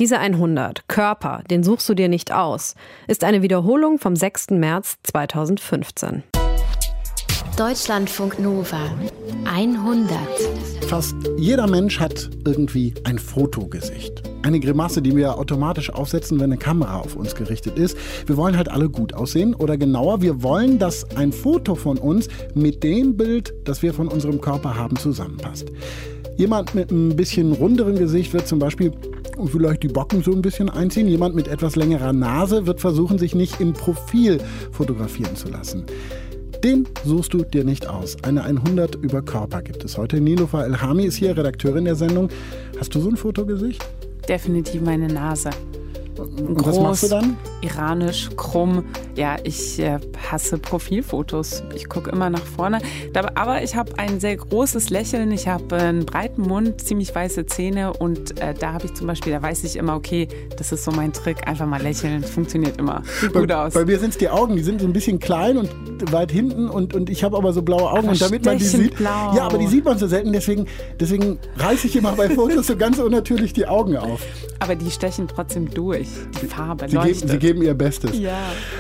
Diese 100, Körper, den suchst du dir nicht aus, ist eine Wiederholung vom 6. März 2015. Deutschlandfunk Nova 100. Fast jeder Mensch hat irgendwie ein Fotogesicht. Eine Grimasse, die wir automatisch aufsetzen, wenn eine Kamera auf uns gerichtet ist. Wir wollen halt alle gut aussehen oder genauer, wir wollen, dass ein Foto von uns mit dem Bild, das wir von unserem Körper haben, zusammenpasst. Jemand mit ein bisschen runderen Gesicht wird zum Beispiel vielleicht die Backen so ein bisschen einziehen. Jemand mit etwas längerer Nase wird versuchen, sich nicht im Profil fotografieren zu lassen. Den suchst du dir nicht aus. Eine 100 über Körper gibt es heute. Niloufar Elhami ist hier, Redakteurin der Sendung. Hast du so ein Fotogesicht? Definitiv meine Nase. Und groß, was machst du dann? Iranisch, krumm. Ja, ich hasse Profilfotos. Ich gucke immer nach vorne. Aber ich habe ein sehr großes Lächeln. Ich habe einen breiten Mund, ziemlich weiße Zähne. Und da habe ich zum Beispiel, da weiß ich immer, okay, das ist so mein Trick. Einfach mal lächeln. Funktioniert immer. Sieht gut aus. Bei mir sind es die Augen. Die sind so ein bisschen klein und weit hinten. Und ich habe aber so blaue Augen. Aber und damit man die sieht. Blau. Ja, aber die sieht man so selten. Deswegen reiße ich immer bei Fotos so ganz unnatürlich die Augen auf. Aber die stechen trotzdem durch. Die Farbe leuchtet. Sie geben ihr Bestes. Ja.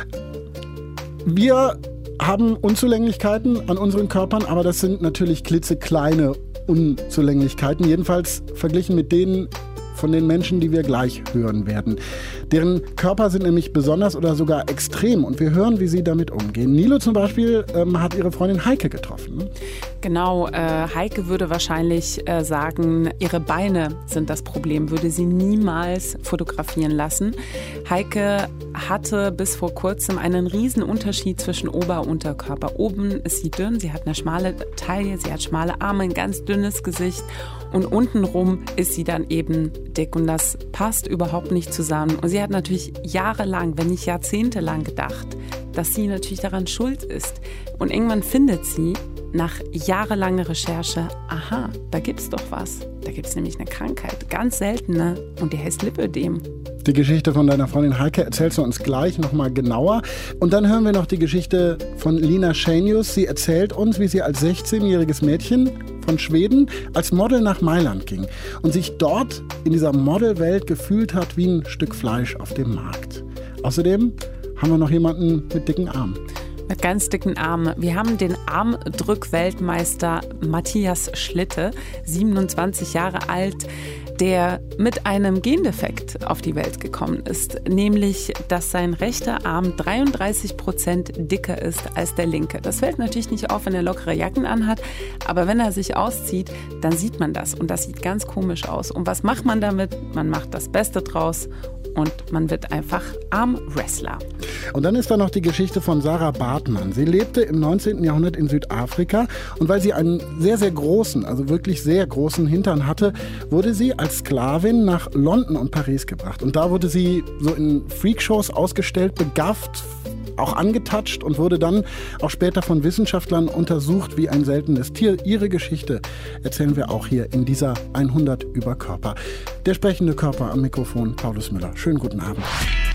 Wir haben Unzulänglichkeiten an unseren Körpern, aber das sind natürlich klitzekleine Unzulänglichkeiten. Jedenfalls verglichen mit denen von den Menschen, die wir gleich hören werden. Deren Körper sind nämlich besonders oder sogar extrem und wir hören, wie sie damit umgehen. Nilo zum Beispiel hat ihre Freundin Heike getroffen. Ne? Genau, Heike würde wahrscheinlich sagen, ihre Beine sind das Problem, würde sie niemals fotografieren lassen. Heike hatte bis vor kurzem einen riesen Unterschied zwischen Ober- und Unterkörper. Oben ist sie dünn, sie hat eine schmale Taille, sie hat schmale Arme, ein ganz dünnes Gesicht und untenrum ist sie dann eben dick und das passt überhaupt nicht zusammen. Und sie hat natürlich jahrelang, wenn nicht jahrzehntelang gedacht, dass sie natürlich daran schuld ist. Und irgendwann findet sie nach jahrelanger Recherche, aha, da gibt's doch was. Da gibt's nämlich eine Krankheit, ganz seltene, und die heißt Lipödem. Die Geschichte von deiner Freundin Heike erzählst du uns gleich nochmal genauer. Und dann hören wir noch die Geschichte von Lina Schenius. Sie erzählt uns, wie sie als 16-jähriges Mädchen von Schweden als Model nach Mailand ging und sich dort in dieser Modelwelt gefühlt hat wie ein Stück Fleisch auf dem Markt. Außerdem haben wir noch jemanden mit dicken Armen. Mit ganz dicken Armen. Wir haben den Armdrück-Weltmeister Matthias Schlitte, 27 Jahre alt, der mit einem Gendefekt auf die Welt gekommen ist, nämlich, dass sein rechter Arm 33% dicker ist als der linke. Das fällt natürlich nicht auf, wenn er lockere Jacken anhat, aber wenn er sich auszieht, dann sieht man das und das sieht ganz komisch aus. Und was macht man damit? Man macht das Beste draus und man wird einfach Armwrestler. Und dann ist da noch die Geschichte von Sarah Bartmann. Sie lebte im 19. Jahrhundert in Südafrika und weil sie einen sehr, sehr großen, also wirklich sehr großen Hintern hatte, wurde sie als Sklavin nach London und Paris gebracht. Und da wurde sie so in Freakshows ausgestellt, begafft, auch angetatscht und wurde dann auch später von Wissenschaftlern untersucht wie ein seltenes Tier. Ihre Geschichte erzählen wir auch hier in dieser 100 über Körper. Der sprechende Körper am Mikrofon, Paulus Müller. Schönen guten Abend.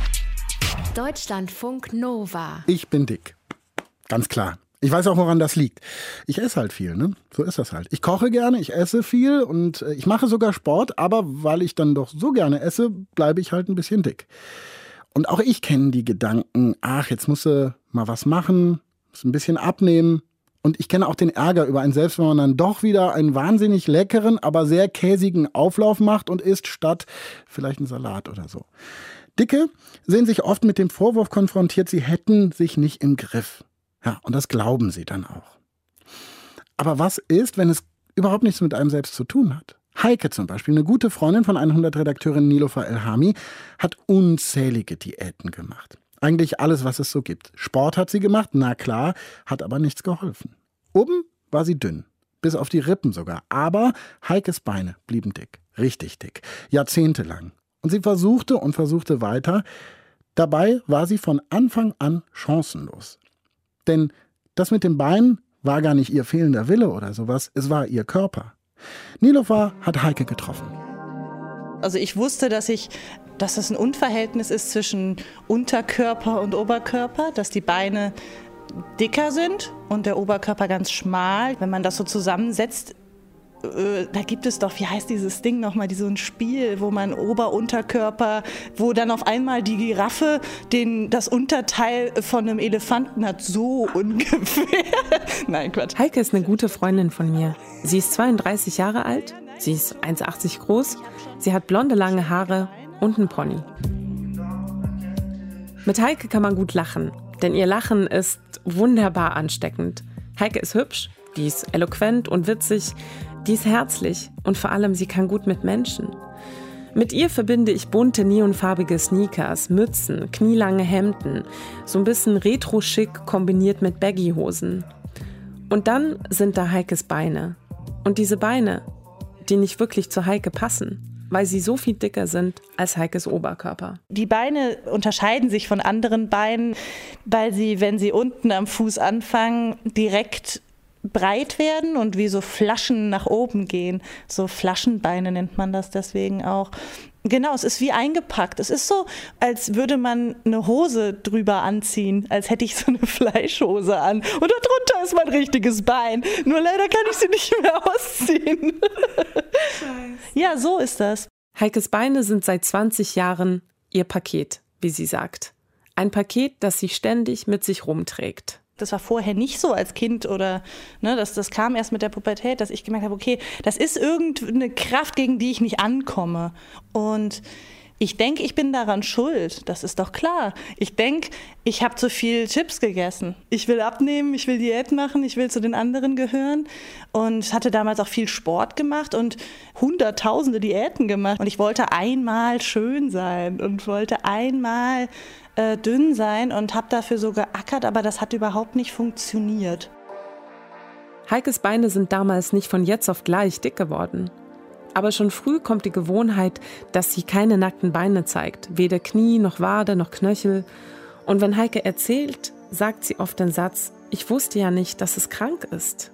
Deutschlandfunk Nova. Ich bin dick. Ganz klar. Ich weiß auch, woran das liegt. Ich esse halt viel, ne? So ist das halt. Ich koche gerne, ich esse viel und ich mache sogar Sport, aber weil ich dann doch so gerne esse, bleibe ich halt ein bisschen dick. Und auch ich kenne die Gedanken, ach, jetzt musst du mal was machen, musst ein bisschen abnehmen. Und ich kenne auch den Ärger über einen selbst, wenn man dann doch wieder einen wahnsinnig leckeren, aber sehr käsigen Auflauf macht und isst statt vielleicht einen Salat oder so. Dicke sehen sich oft mit dem Vorwurf konfrontiert, sie hätten sich nicht im Griff. Ja, und das glauben sie dann auch. Aber was ist, wenn es überhaupt nichts mit einem selbst zu tun hat? Heike zum Beispiel, eine gute Freundin von 100-Redakteurin Niloufar Elhami, hat unzählige Diäten gemacht. Eigentlich alles, was es so gibt. Sport hat sie gemacht, na klar, hat aber nichts geholfen. Oben war sie dünn, bis auf die Rippen sogar. Aber Heikes Beine blieben dick, richtig dick, jahrzehntelang. Und sie versuchte und versuchte weiter. Dabei war sie von Anfang an chancenlos. Denn das mit dem Bein war gar nicht ihr fehlender Wille oder sowas, es war ihr Körper. Niloufar hat Heike getroffen. Also ich wusste, dass es ein Unverhältnis ist zwischen Unterkörper und Oberkörper, dass die Beine dicker sind und der Oberkörper ganz schmal. Wenn man das so zusammensetzt, da gibt es doch, wie heißt dieses Ding nochmal, so ein Spiel, wo man Ober-Unterkörper, wo dann auf einmal die Giraffe das Unterteil von einem Elefanten hat, so ungefähr. Nein, Quatsch. Heike ist eine gute Freundin von mir. Sie ist 32 Jahre alt, sie ist 1,80 groß, sie hat blonde, lange Haare und einen Pony. Mit Heike kann man gut lachen, denn ihr Lachen ist wunderbar ansteckend. Heike ist hübsch, die ist eloquent und witzig, die ist herzlich und vor allem, sie kann gut mit Menschen. Mit ihr verbinde ich bunte, neonfarbige Sneakers, Mützen, knielange Hemden, so ein bisschen retro-schick kombiniert mit Baggy-Hosen. Und dann sind da Heikes Beine. Und diese Beine, die nicht wirklich zu Heike passen, weil sie so viel dicker sind als Heikes Oberkörper. Die Beine unterscheiden sich von anderen Beinen, weil sie, wenn sie unten am Fuß anfangen, direkt breit werden und wie so Flaschen nach oben gehen. So Flaschenbeine nennt man das deswegen auch. Genau, es ist wie eingepackt. Es ist so, als würde man eine Hose drüber anziehen, als hätte ich so eine Fleischhose an. Und darunter ist mein richtiges Bein. Nur leider kann ich sie nicht mehr ausziehen. Scheiße. Ja, so ist das. Heikes Beine sind seit 20 Jahren ihr Paket, wie sie sagt. Ein Paket, das sie ständig mit sich rumträgt. Das war vorher nicht so als Kind oder das kam erst mit der Pubertät, dass ich gemerkt habe, okay, das ist irgendeine Kraft, gegen die ich nicht ankomme. Und ich denke, ich bin daran schuld. Das ist doch klar. Ich denke, ich habe zu viel Chips gegessen. Ich will abnehmen, ich will Diät machen, ich will zu den anderen gehören. Und hatte damals auch viel Sport gemacht und hunderttausende Diäten gemacht. Und ich wollte einmal schön sein und wollte einmal dünn sein und habe dafür so geackert, aber das hat überhaupt nicht funktioniert. Heikes Beine sind damals nicht von jetzt auf gleich dick geworden. Aber schon früh kommt die Gewohnheit, dass sie keine nackten Beine zeigt. Weder Knie, noch Wade, noch Knöchel. Und wenn Heike erzählt, sagt sie oft den Satz, ich wusste ja nicht, dass es krank ist.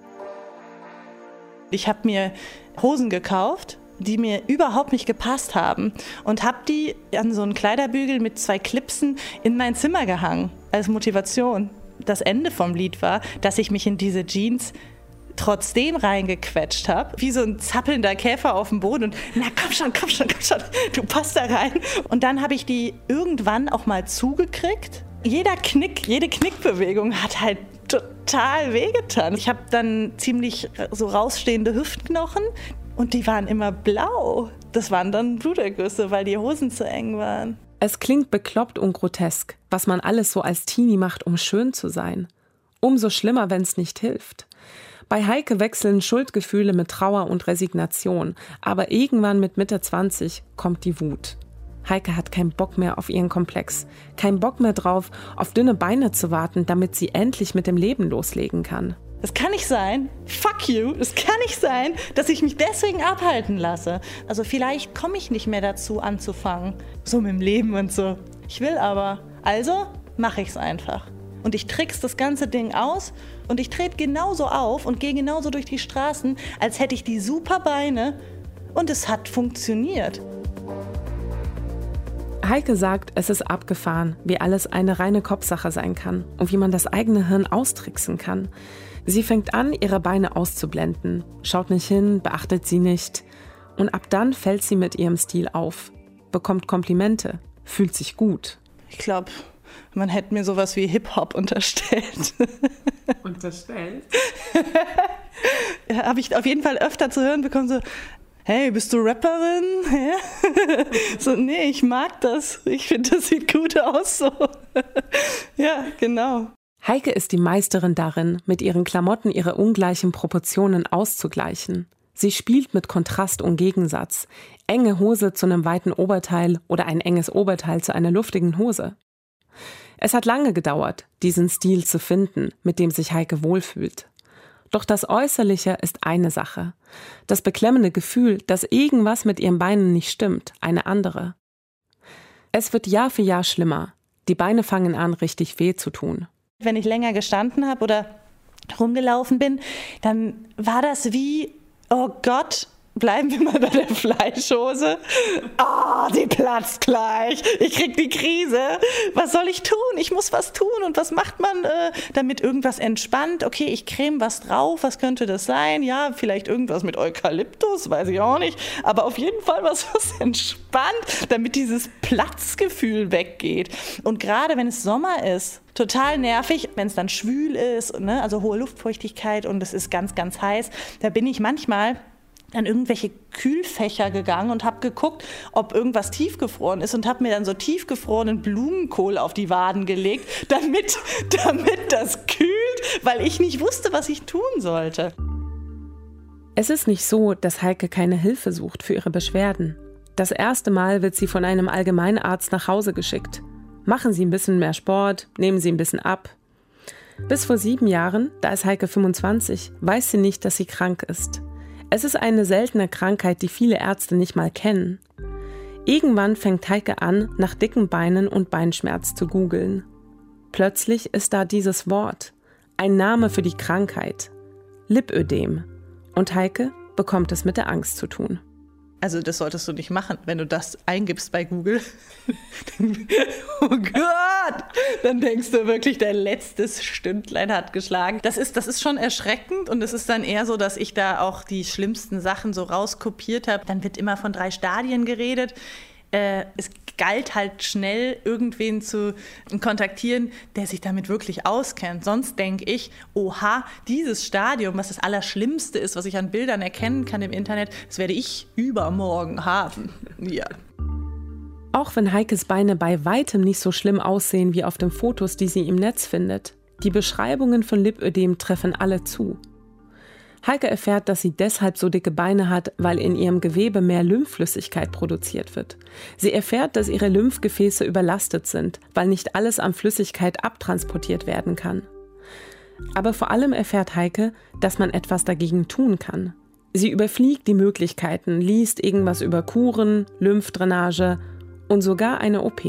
Ich habe mir Hosen gekauft, die mir überhaupt nicht gepasst haben und habe die an so einen Kleiderbügel mit 2 Clipsen in mein Zimmer gehangen, als Motivation. Das Ende vom Lied war, dass ich mich in diese Jeans trotzdem reingequetscht habe, wie so ein zappelnder Käfer auf dem Boden und na komm schon, du passt da rein. Und dann habe ich die irgendwann auch mal zugekriegt. Jeder Knick, jede Knickbewegung hat halt total wehgetan. Ich habe dann ziemlich so rausstehende Hüftknochen. Und die waren immer blau. Das waren dann Blutergüsse, weil die Hosen zu eng waren. Es klingt bekloppt und grotesk, was man alles so als Teenie macht, um schön zu sein. Umso schlimmer, wenn es nicht hilft. Bei Heike wechseln Schuldgefühle mit Trauer und Resignation. Aber irgendwann mit Mitte 20 kommt die Wut. Heike hat keinen Bock mehr auf ihren Komplex. Keinen Bock mehr drauf, auf dünne Beine zu warten, damit sie endlich mit dem Leben loslegen kann. Es kann nicht sein, fuck you, es kann nicht sein, dass ich mich deswegen abhalten lasse. Also vielleicht komme ich nicht mehr dazu anzufangen, so mit dem Leben und so. Ich will aber, also mache ich es einfach. Und ich trickse das ganze Ding aus und ich trete genauso auf und gehe genauso durch die Straßen, als hätte ich die super Beine und es hat funktioniert. Heike sagt, es ist abgefahren, wie alles eine reine Kopfsache sein kann und wie man das eigene Hirn austricksen kann. Sie fängt an, ihre Beine auszublenden, schaut nicht hin, beachtet sie nicht. Und ab dann fällt sie mit ihrem Stil auf, bekommt Komplimente, fühlt sich gut. Ich glaube, man hätte mir sowas wie Hip-Hop unterstellt. Unterstellt? Ja, habe ich auf jeden Fall öfter zu hören bekommen, so, hey, bist du Rapperin? Ja? So, nee, ich mag das. Ich finde, das sieht gut aus. So. Ja, genau. Heike ist die Meisterin darin, mit ihren Klamotten ihre ungleichen Proportionen auszugleichen. Sie spielt mit Kontrast und Gegensatz. Enge Hose zu einem weiten Oberteil oder ein enges Oberteil zu einer luftigen Hose. Es hat lange gedauert, diesen Stil zu finden, mit dem sich Heike wohlfühlt. Doch das Äußerliche ist eine Sache. Das beklemmende Gefühl, dass irgendwas mit ihren Beinen nicht stimmt, eine andere. Es wird Jahr für Jahr schlimmer. Die Beine fangen an, richtig weh zu tun. Wenn ich länger gestanden habe oder rumgelaufen bin, dann war das wie, oh Gott, bleiben wir mal bei der Fleischhose. Die platzt gleich. Ich krieg die Krise. Was soll ich tun? Ich muss was tun. Und was macht man, damit irgendwas entspannt? Okay, ich creme was drauf. Was könnte das sein? Ja, vielleicht irgendwas mit Eukalyptus, weiß ich auch nicht. Aber auf jeden Fall was entspannt, damit dieses Platzgefühl weggeht. Und gerade wenn es Sommer ist, total nervig, wenn es dann schwül ist, ne? Also hohe Luftfeuchtigkeit und es ist ganz, ganz heiß. Da bin ich manchmal an irgendwelche Kühlfächer gegangen und habe geguckt, ob irgendwas tiefgefroren ist und habe mir dann so tiefgefrorenen Blumenkohl auf die Waden gelegt, damit das kühlt, weil ich nicht wusste, was ich tun sollte. Es ist nicht so, dass Heike keine Hilfe sucht für ihre Beschwerden. Das erste Mal wird sie von einem Allgemeinarzt nach Hause geschickt. Machen Sie ein bisschen mehr Sport, nehmen Sie ein bisschen ab. Bis vor 7 Jahren, da ist Heike 25, weiß sie nicht, dass sie krank ist. Es ist eine seltene Krankheit, die viele Ärzte nicht mal kennen. Irgendwann fängt Heike an, nach dicken Beinen und Beinschmerz zu googeln. Plötzlich ist da dieses Wort, ein Name für die Krankheit, Lipödem. Und Heike bekommt es mit der Angst zu tun. Also das solltest du nicht machen, wenn du das eingibst bei Google. Oh Gott! Dann denkst du wirklich, dein letztes Stündlein hat geschlagen. Das ist schon erschreckend und es ist dann eher so, dass ich da auch die schlimmsten Sachen so rauskopiert habe. Dann wird immer von 3 Stadien geredet. Es galt halt schnell, irgendwen zu kontaktieren, der sich damit wirklich auskennt. Sonst denke ich, oha, dieses Stadium, was das Allerschlimmste ist, was ich an Bildern erkennen kann im Internet, das werde ich übermorgen haben. Ja. Auch wenn Heikes Beine bei weitem nicht so schlimm aussehen wie auf den Fotos, die sie im Netz findet, die Beschreibungen von Lipödem treffen alle zu. Heike erfährt, dass sie deshalb so dicke Beine hat, weil in ihrem Gewebe mehr Lymphflüssigkeit produziert wird. Sie erfährt, dass ihre Lymphgefäße überlastet sind, weil nicht alles an Flüssigkeit abtransportiert werden kann. Aber vor allem erfährt Heike, dass man etwas dagegen tun kann. Sie überfliegt die Möglichkeiten, liest irgendwas über Kuren, Lymphdrainage und sogar eine OP.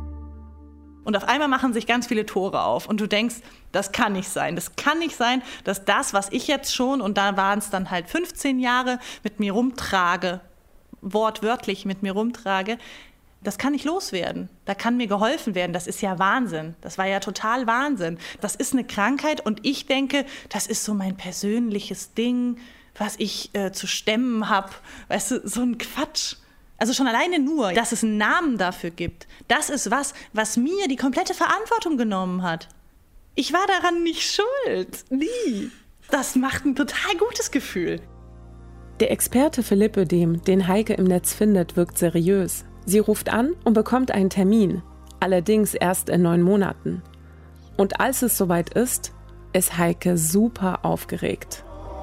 Und auf einmal machen sich ganz viele Tore auf und du denkst, das kann nicht sein. Das kann nicht sein, dass das, was ich jetzt schon, und da waren es dann halt 15 Jahre, mit mir rumtrage, wortwörtlich mit mir rumtrage, das kann nicht loswerden. Da kann mir geholfen werden. Das ist ja Wahnsinn. Das war ja total Wahnsinn. Das ist eine Krankheit und ich denke, das ist so mein persönliches Ding, was ich zu stemmen habe. Weißt du, so ein Quatsch. Also schon alleine nur, dass es einen Namen dafür gibt, das ist was mir die komplette Verantwortung genommen hat. Ich war daran nicht schuld, nie. Das macht ein total gutes Gefühl. Der Experte für Lipödem, den Heike im Netz findet, wirkt seriös. Sie ruft an und bekommt einen Termin, allerdings erst in 9 Monaten. Und als es soweit ist Heike super aufgeregt.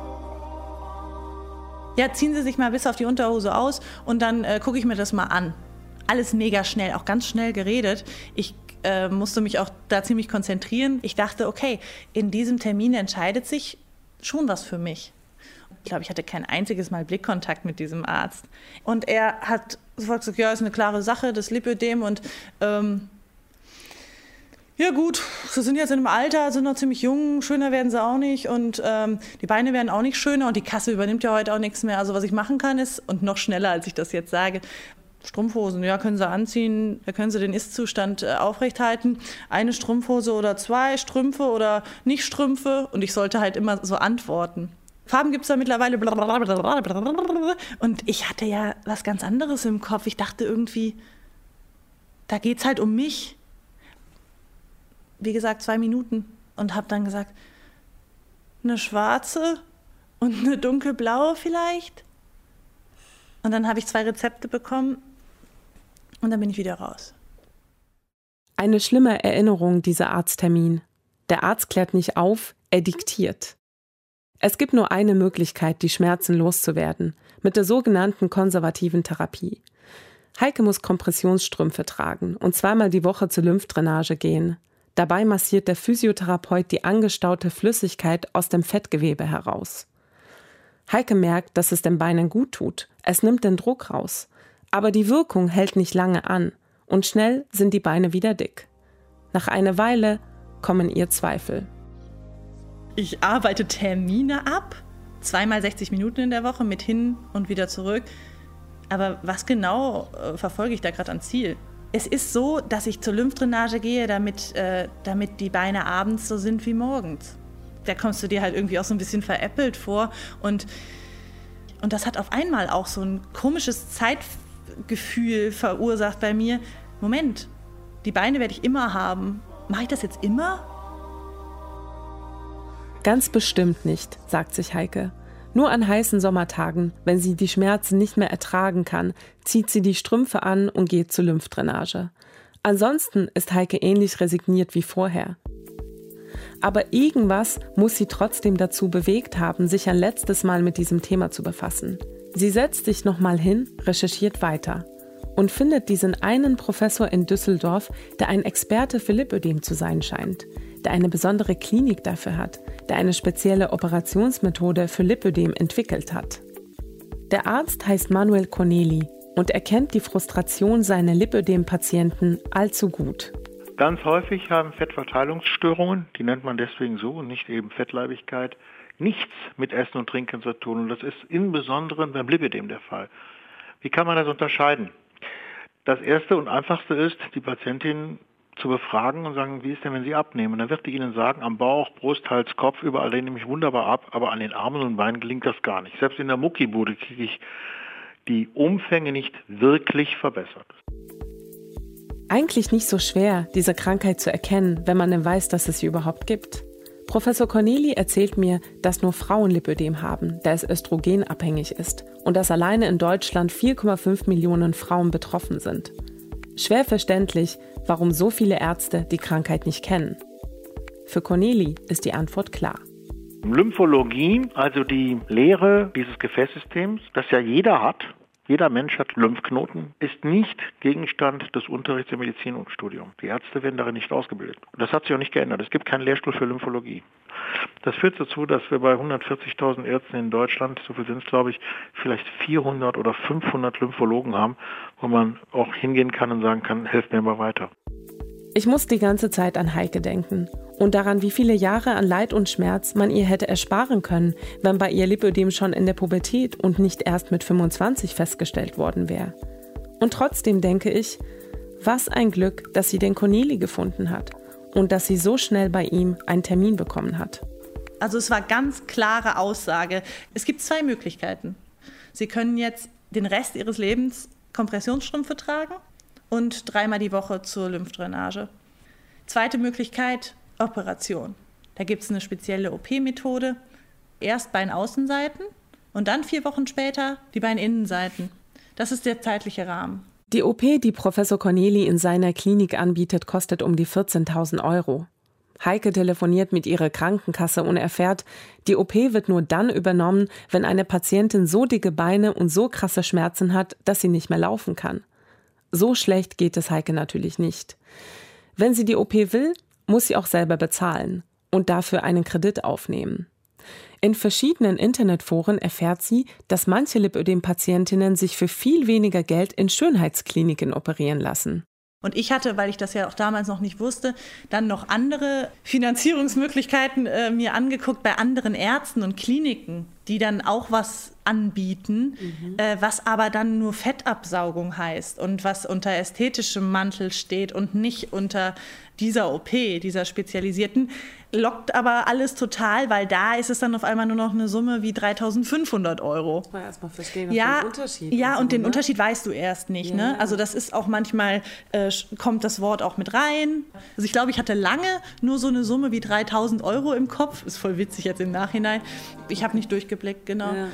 Ja, ziehen Sie sich mal bis auf die Unterhose aus und dann gucke ich mir das mal an. Alles mega schnell, auch ganz schnell geredet. Ich musste mich auch da ziemlich konzentrieren. Ich dachte, okay, in diesem Termin entscheidet sich schon was für mich. Ich glaube, ich hatte kein einziges Mal Blickkontakt mit diesem Arzt. Und er hat sofort gesagt, ja, ist eine klare Sache, das Lipödem und ja gut, sie sind jetzt in einem Alter, sind noch ziemlich jung, schöner werden sie auch nicht und die Beine werden auch nicht schöner und die Kasse übernimmt ja heute auch nichts mehr. Also was ich machen kann ist, und noch schneller als ich das jetzt sage, Strumpfhosen, ja, können Sie anziehen, da können Sie den Ist-Zustand aufrechthalten. Eine Strumpfhose oder 2 Strümpfe oder nicht Strümpfe und ich sollte halt immer so antworten. Farben gibt es da mittlerweile und ich hatte ja was ganz anderes im Kopf. Ich dachte irgendwie, da geht es halt um mich. Wie gesagt, 2 Minuten und habe dann gesagt, eine schwarze und eine dunkelblaue vielleicht. Und dann habe ich 2 Rezepte bekommen und dann bin ich wieder raus. Eine schlimme Erinnerung, dieser Arzttermin. Der Arzt klärt nicht auf, er diktiert. Es gibt nur eine Möglichkeit, die Schmerzen loszuwerden, mit der sogenannten konservativen Therapie. Heike muss Kompressionsstrümpfe tragen und 2-mal die Woche zur Lymphdrainage gehen. Dabei massiert der Physiotherapeut die angestaute Flüssigkeit aus dem Fettgewebe heraus. Heike merkt, dass es den Beinen gut tut. Es nimmt den Druck raus. Aber die Wirkung hält nicht lange an und schnell sind die Beine wieder dick. Nach einer Weile kommen ihr Zweifel. Ich arbeite Termine ab, zweimal 60 Minuten in der Woche mit hin und wieder zurück. Aber was genau verfolge ich da gerade an Ziel? Es ist so, dass ich zur Lymphdrainage gehe, damit die Beine abends so sind wie morgens. Da kommst du dir halt irgendwie auch so ein bisschen veräppelt vor. Und das hat auf einmal auch so ein komisches Zeitgefühl verursacht bei mir. Moment, die Beine werde ich immer haben. Mache ich das jetzt immer? Ganz bestimmt nicht, sagt sich Heike. Nur an heißen Sommertagen, wenn sie die Schmerzen nicht mehr ertragen kann, zieht sie die Strümpfe an und geht zur Lymphdrainage. Ansonsten ist Heike ähnlich resigniert wie vorher. Aber irgendwas muss sie trotzdem dazu bewegt haben, sich ein letztes Mal mit diesem Thema zu befassen. Sie setzt sich nochmal hin, recherchiert weiter und findet diesen einen Professor in Düsseldorf, der ein Experte für Lipödem zu sein scheint, der eine besondere Klinik dafür hat, der eine spezielle Operationsmethode für Lipödem entwickelt hat. Der Arzt heißt Manuel Corneli und er kennt die Frustration seiner Lipödem-Patienten allzu gut. Ganz häufig haben Fettverteilungsstörungen, die nennt man deswegen so und nicht eben Fettleibigkeit, nichts mit Essen und Trinken zu tun. Und das ist insbesondere beim Lipödem der Fall. Wie kann man das unterscheiden? Das Erste und Einfachste ist, die Patientin zu befragen und sagen, wie ist denn, wenn Sie abnehmen? Und dann wird die Ihnen sagen, am Bauch, Brust, Hals, Kopf, überall nehme ich wunderbar ab, aber an den Armen und Beinen gelingt das gar nicht. Selbst in der Muckibude kriege ich die Umfänge nicht wirklich verbessert. Eigentlich nicht so schwer, diese Krankheit zu erkennen, wenn man denn weiß, dass es sie überhaupt gibt. Professor Corneli erzählt mir, dass nur Frauen Lipödem haben, da es östrogenabhängig ist und dass alleine in Deutschland 4,5 Millionen Frauen betroffen sind. Schwer verständlich, warum so viele Ärzte die Krankheit nicht kennen. Für Corneli ist die Antwort klar. Lymphologie, also die Lehre dieses Gefäßsystems, das ja jeder hat, jeder Mensch hat Lymphknoten, ist nicht Gegenstand des Unterrichts im Medizinstudium. Die Ärzte werden darin nicht ausgebildet. Das hat sich auch nicht geändert. Es gibt keinen Lehrstuhl für Lymphologie. Das führt dazu, dass wir bei 140.000 Ärzten in Deutschland, so viel sind es glaube ich, vielleicht 400 oder 500 Lymphologen haben, wo man auch hingehen kann und sagen kann, helft mir mal weiter. Ich muss die ganze Zeit an Heike denken und daran, wie viele Jahre an Leid und Schmerz man ihr hätte ersparen können, wenn bei ihr Lipödem schon in der Pubertät und nicht erst mit 25 festgestellt worden wäre. Und trotzdem denke ich, was ein Glück, dass sie den Corneli gefunden hat und dass sie so schnell bei ihm einen Termin bekommen hat. Also es war ganz klare Aussage. Es gibt 2 Möglichkeiten. Sie können jetzt den Rest Ihres Lebens Kompressionsstrümpfe tragen und 3-mal die Woche zur Lymphdrainage. Zweite Möglichkeit, Operation. Da gibt es eine spezielle OP-Methode. Erst Beinaußenseiten und dann 4 Wochen später die Beininnenseiten. Das ist der zeitliche Rahmen. Die OP, die Professor Corneli in seiner Klinik anbietet, kostet um die 14.000 €. Heike telefoniert mit ihrer Krankenkasse und erfährt, die OP wird nur dann übernommen, wenn eine Patientin so dicke Beine und so krasse Schmerzen hat, dass sie nicht mehr laufen kann. So schlecht geht es Heike natürlich nicht. Wenn sie die OP will, muss sie auch selber bezahlen und dafür einen Kredit aufnehmen. In verschiedenen Internetforen erfährt sie, dass manche Lipödem-Patientinnen sich für viel weniger Geld in Schönheitskliniken operieren lassen. Und ich hatte, weil ich das ja auch damals noch nicht wusste, dann noch andere Finanzierungsmöglichkeiten mir angeguckt bei anderen Ärzten und Kliniken, die dann auch was anbieten, was aber dann nur Fettabsaugung heißt und was unter ästhetischem Mantel steht und nicht unter dieser OP, dieser spezialisierten, lockt aber alles total, weil da ist es dann auf einmal nur noch eine Summe wie 3.500 €. Mal erstmal verstehen, was ja, der Unterschied ja, ist. Und den Unterschied weißt du erst nicht. Ja. Ne? Also das ist auch manchmal, kommt das Wort auch mit rein. Also ich glaube, ich hatte lange nur so eine Summe wie 3.000 € im Kopf. Ist voll witzig jetzt im Nachhinein. Ich habe nicht durchgeblickt, genau. Ja.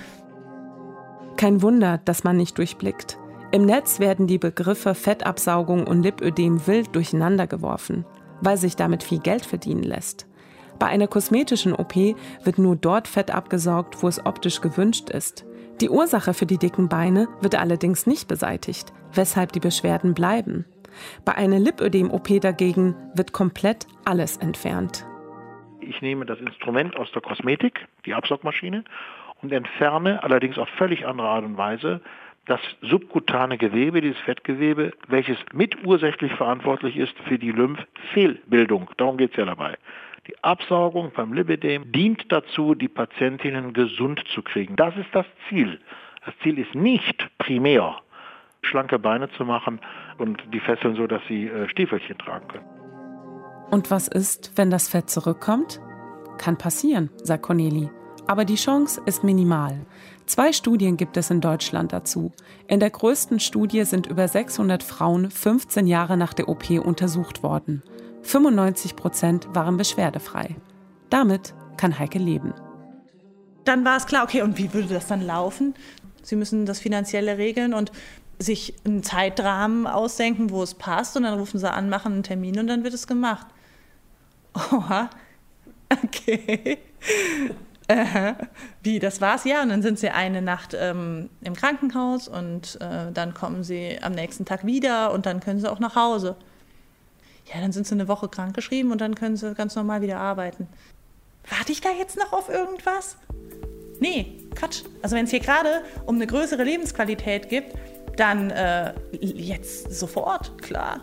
Kein Wunder, dass man nicht durchblickt. Im Netz werden die Begriffe Fettabsaugung und Lipödem wild durcheinander geworfen, weil sich damit viel Geld verdienen lässt. Bei einer kosmetischen OP wird nur dort Fett abgesaugt, wo es optisch gewünscht ist. Die Ursache für die dicken Beine wird allerdings nicht beseitigt, weshalb die Beschwerden bleiben. Bei einer Lipödem-OP dagegen wird komplett alles entfernt. Ich nehme das Instrument aus der Kosmetik, die Absaugmaschine, und entferne allerdings auf völlig andere Art und Weise das subkutane Gewebe, dieses Fettgewebe, welches mitursächlich verantwortlich ist für die Lymphfehlbildung. Darum geht es ja dabei. Die Absaugung beim Lipödem dient dazu, die Patientinnen gesund zu kriegen. Das ist das Ziel. Das Ziel ist nicht primär, schlanke Beine zu machen und die fesseln so, dass sie Stiefelchen tragen können. Und was ist, wenn das Fett zurückkommt? Kann passieren, sagt Corneli. Aber die Chance ist minimal. 2 Studien gibt es in Deutschland dazu. In der größten Studie sind über 600 Frauen 15 Jahre nach der OP untersucht worden. 95% waren beschwerdefrei. Damit kann Heike leben. Dann war es klar, okay, und wie würde das dann laufen? Sie müssen das Finanzielle regeln und sich einen Zeitrahmen ausdenken, wo es passt. Und dann rufen sie an, machen einen Termin und dann wird es gemacht. Oha, okay. Wie, das war's? Ja, und dann sind sie eine Nacht im Krankenhaus und dann kommen sie am nächsten Tag wieder und dann können sie auch nach Hause. Ja, dann sind sie eine Woche krankgeschrieben und dann können sie ganz normal wieder arbeiten. Warte ich da jetzt noch auf irgendwas? Nee, Quatsch. Also wenn es hier gerade um eine größere Lebensqualität gibt, dann jetzt sofort, klar.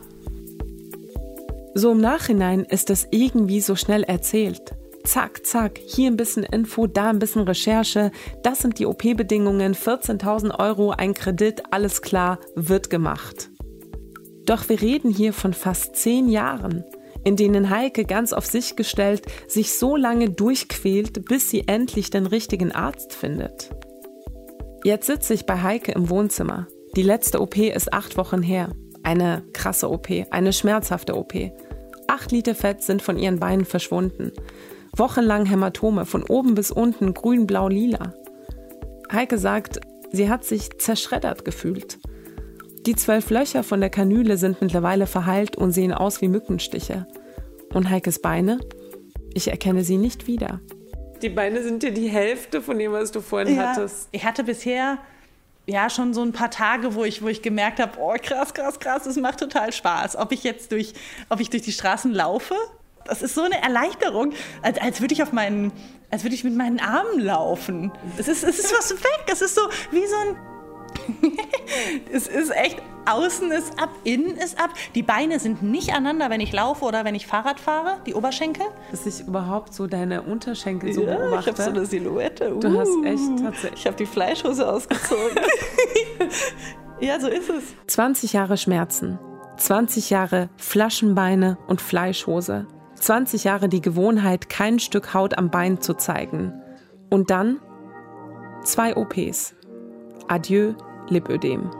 So im Nachhinein ist es irgendwie so schnell erzählt. Zack, zack, hier ein bisschen Info, da ein bisschen Recherche. Das sind die OP-Bedingungen, 14.000 €, ein Kredit, alles klar, wird gemacht. Doch wir reden hier von fast 10 Jahren, in denen Heike ganz auf sich gestellt sich so lange durchquält, bis sie endlich den richtigen Arzt findet. Jetzt sitze ich bei Heike im Wohnzimmer. Die letzte OP ist 8 Wochen her. Eine krasse OP, eine schmerzhafte OP. 8 Liter Fett sind von ihren Beinen verschwunden. Wochenlang Hämatome, von oben bis unten grün, blau, lila. Heike sagt, sie hat sich zerschreddert gefühlt. Die 12 Löcher von der Kanüle sind mittlerweile verheilt und sehen aus wie Mückenstiche. Und Heikes Beine? Ich erkenne sie nicht wieder. Die Beine sind ja die Hälfte von dem, was du vorhin hattest. Ich hatte bisher schon so ein paar Tage, wo ich gemerkt habe, oh krass, das macht total Spaß. Ob ich durch die Straßen laufe, das ist so eine Erleichterung, als würde ich mit meinen Armen laufen. Es ist was weg, es ist so wie so ein es ist echt, außen ist ab, innen ist ab. Die Beine sind nicht aneinander, wenn ich laufe oder wenn ich Fahrrad fahre, die Oberschenkel. Dass ich überhaupt so deine Unterschenkel so beobachte. Ich habe so eine Silhouette. Du hast echt tatsächlich. Ich habe die Fleischhose ausgezogen. Ja, so ist es. 20 Jahre Schmerzen, 20 Jahre Flaschenbeine und Fleischhose, 20 Jahre die Gewohnheit, kein Stück Haut am Bein zu zeigen. Und dann 2 OPs. Adieu, Lipödem.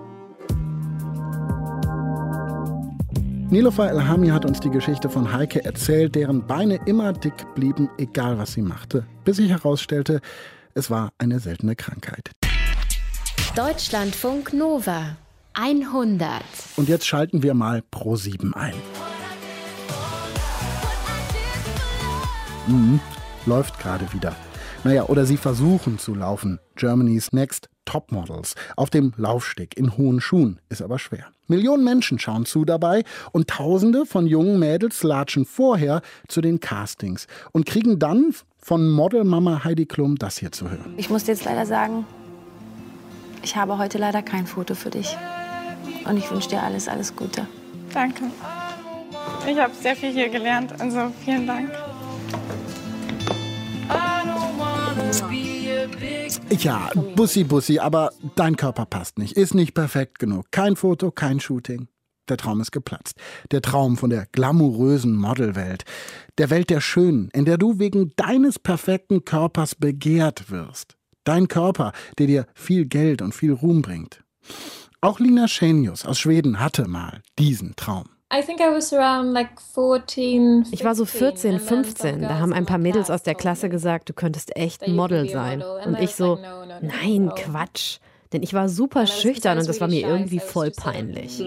Niloufar Elhami hat uns die Geschichte von Heike erzählt, deren Beine immer dick blieben, egal was sie machte. Bis sich herausstellte, es war eine seltene Krankheit. Deutschlandfunk Nova 100. Und jetzt schalten wir mal Pro7 ein. Läuft gerade wieder. Naja, oder sie versuchen zu laufen. Germany's Next Topmodels. Auf dem Laufsteg in hohen Schuhen. Ist aber schwer. Millionen Menschen schauen zu dabei und Tausende von jungen Mädels latschen vorher zu den Castings und kriegen dann von Modelmama Heidi Klum das hier zu hören. Ich muss dir jetzt leider sagen, ich habe heute leider kein Foto für dich. Und ich wünsche dir alles Gute. Danke. Ich habe sehr viel hier gelernt, also vielen Dank. Ja, Bussi, aber dein Körper passt nicht, ist nicht perfekt genug. Kein Foto, kein Shooting. Der Traum ist geplatzt. Der Traum von der glamourösen Modelwelt. Der Welt der Schönen, in der du wegen deines perfekten Körpers begehrt wirst. Dein Körper, der dir viel Geld und viel Ruhm bringt. Auch Lina Chenius aus Schweden hatte mal diesen Traum. Ich war so 14, 15. Da haben ein paar Mädels aus der Klasse gesagt, du könntest echt ein Model sein. Und ich so, nein, Quatsch. Denn ich war super schüchtern und das war mir irgendwie voll peinlich.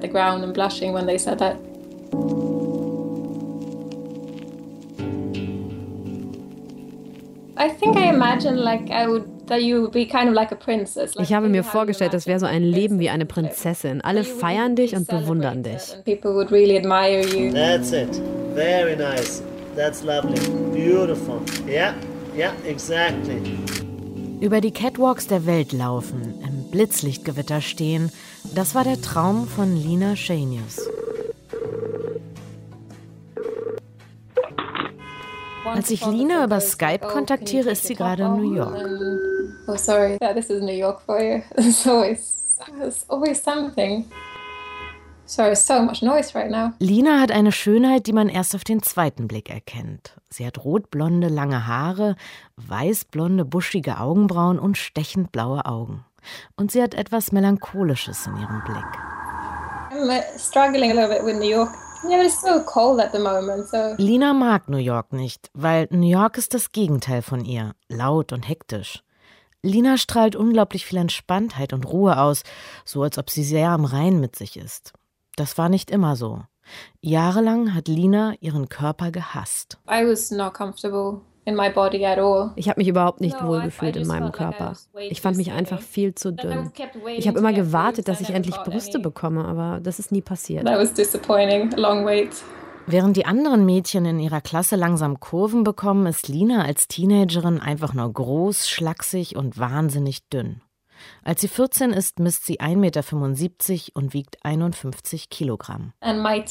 Ich habe mir vorgestellt, das wäre so ein Leben wie eine Prinzessin. Alle feiern dich und bewundern dich. That's it. Very nice. That's lovely. Beautiful. Yeah, exactly. Über die Catwalks der Welt laufen, im Blitzlichtgewitter stehen, das war der Traum von Lina Chenius. Als ich Lina über Skype kontaktiere, ist sie gerade in New York. Oh, sorry, this is New York for you. It's always something. Sorry, so much noise right now. Lina hat eine Schönheit, die man erst auf den zweiten Blick erkennt. Sie hat rotblonde, lange Haare, weißblonde, buschige Augenbrauen und stechend blaue Augen. Und sie hat etwas Melancholisches in ihrem Blick. I'm struggling a little bit with New York. Yeah, but it's so cold at the moment, so. Lina mag New York nicht, weil New York ist das Gegenteil von ihr, laut und hektisch. Lina strahlt unglaublich viel Entspanntheit und Ruhe aus, so als ob sie sehr am Reinen mit sich ist. Das war nicht immer so. Jahrelang hat Lina ihren Körper gehasst. I was not comfortable in my body at all. Ich habe mich überhaupt nicht wohlgefühlt in meinem Körper. Ich fand mich einfach viel zu dünn. Ich habe immer gewartet, dass ich endlich Brüste bekomme, aber das ist nie passiert. That was disappointing. A long wait. Während die anderen Mädchen in ihrer Klasse langsam Kurven bekommen, ist Lina als Teenagerin einfach nur groß, schlaksig und wahnsinnig dünn. Als sie 14 ist, misst sie 1,75 Meter und wiegt 51 Kilogramm. Und meine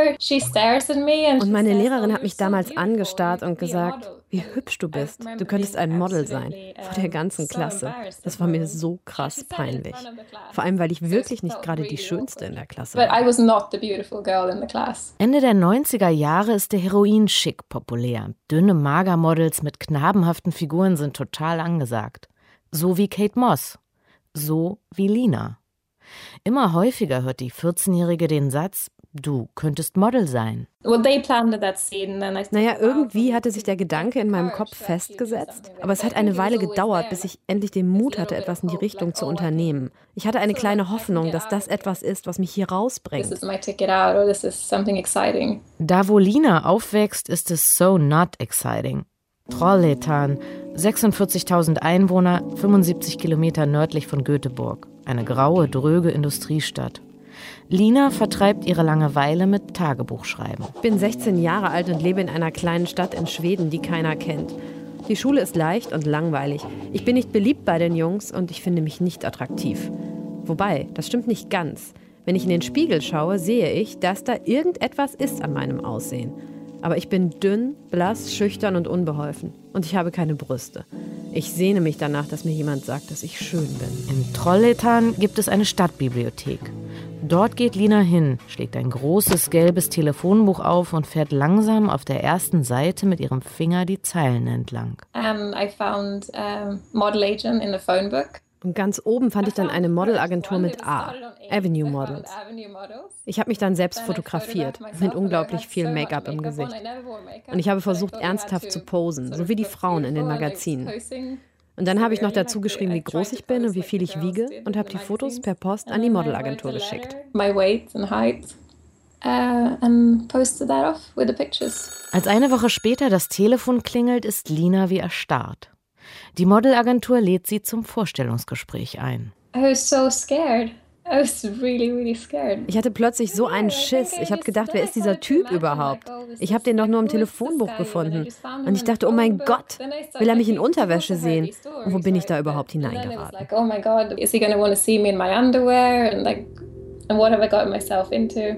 Lehrerin hat mich damals angestarrt und gesagt, wie hübsch du bist. Du könntest ein Model sein. Vor der ganzen Klasse. Das war mir so krass peinlich. Vor allem, weil ich wirklich nicht gerade die Schönste in der Klasse war. Ende der 90er Jahre ist der Heroin-Schick populär. Dünne Magermodels mit knabenhaften Figuren sind total angesagt. So wie Kate Moss. So wie Lina. Immer häufiger hört die 14-Jährige den Satz, du könntest Model sein. Naja, irgendwie hatte sich der Gedanke in meinem Kopf festgesetzt, aber es hat eine Weile gedauert, bis ich endlich den Mut hatte, etwas in die Richtung zu unternehmen. Ich hatte eine kleine Hoffnung, dass das etwas ist, was mich hier rausbringt. Da, wo Lina aufwächst, ist es so not exciting. Trollhättan, 46.000 Einwohner, 75 Kilometer nördlich von Göteborg. Eine graue, dröge Industriestadt. Lina vertreibt ihre Langeweile mit Tagebuchschreiben. Ich bin 16 Jahre alt und lebe in einer kleinen Stadt in Schweden, die keiner kennt. Die Schule ist leicht und langweilig. Ich bin nicht beliebt bei den Jungs und ich finde mich nicht attraktiv. Wobei, das stimmt nicht ganz. Wenn ich in den Spiegel schaue, sehe ich, dass da irgendetwas ist an meinem Aussehen. Aber ich bin dünn, blass, schüchtern und unbeholfen. Und ich habe keine Brüste. Ich sehne mich danach, dass mir jemand sagt, dass ich schön bin. In Trollhättan gibt es eine Stadtbibliothek. Dort geht Lina hin, schlägt ein großes gelbes Telefonbuch auf und fährt langsam auf der ersten Seite mit ihrem Finger die Zeilen entlang. I found a model agent in the phone book. Und ganz oben fand ich dann eine Modelagentur mit A, Avenue Models. Ich habe mich dann selbst fotografiert, mit unglaublich viel Make-up im Gesicht. Und ich habe versucht, ernsthaft zu posen, so wie die Frauen in den Magazinen. Und dann habe ich noch dazu geschrieben, wie groß ich bin und wie viel ich wiege und habe die Fotos per Post an die Modelagentur geschickt. Als eine Woche später das Telefon klingelt, ist Lina wie erstarrt. Die Modelagentur lädt sie zum Vorstellungsgespräch ein. Ich hatte plötzlich so einen Schiss. Ich habe gedacht, wer ist dieser Typ überhaupt? Ich habe den doch nur im Telefonbuch gefunden. Und ich dachte, oh mein Gott, will er mich in Unterwäsche sehen? Und wo bin ich da überhaupt hineingeraten? Oh my God, is he going to want to see me in my underwear? And what have I got myself into?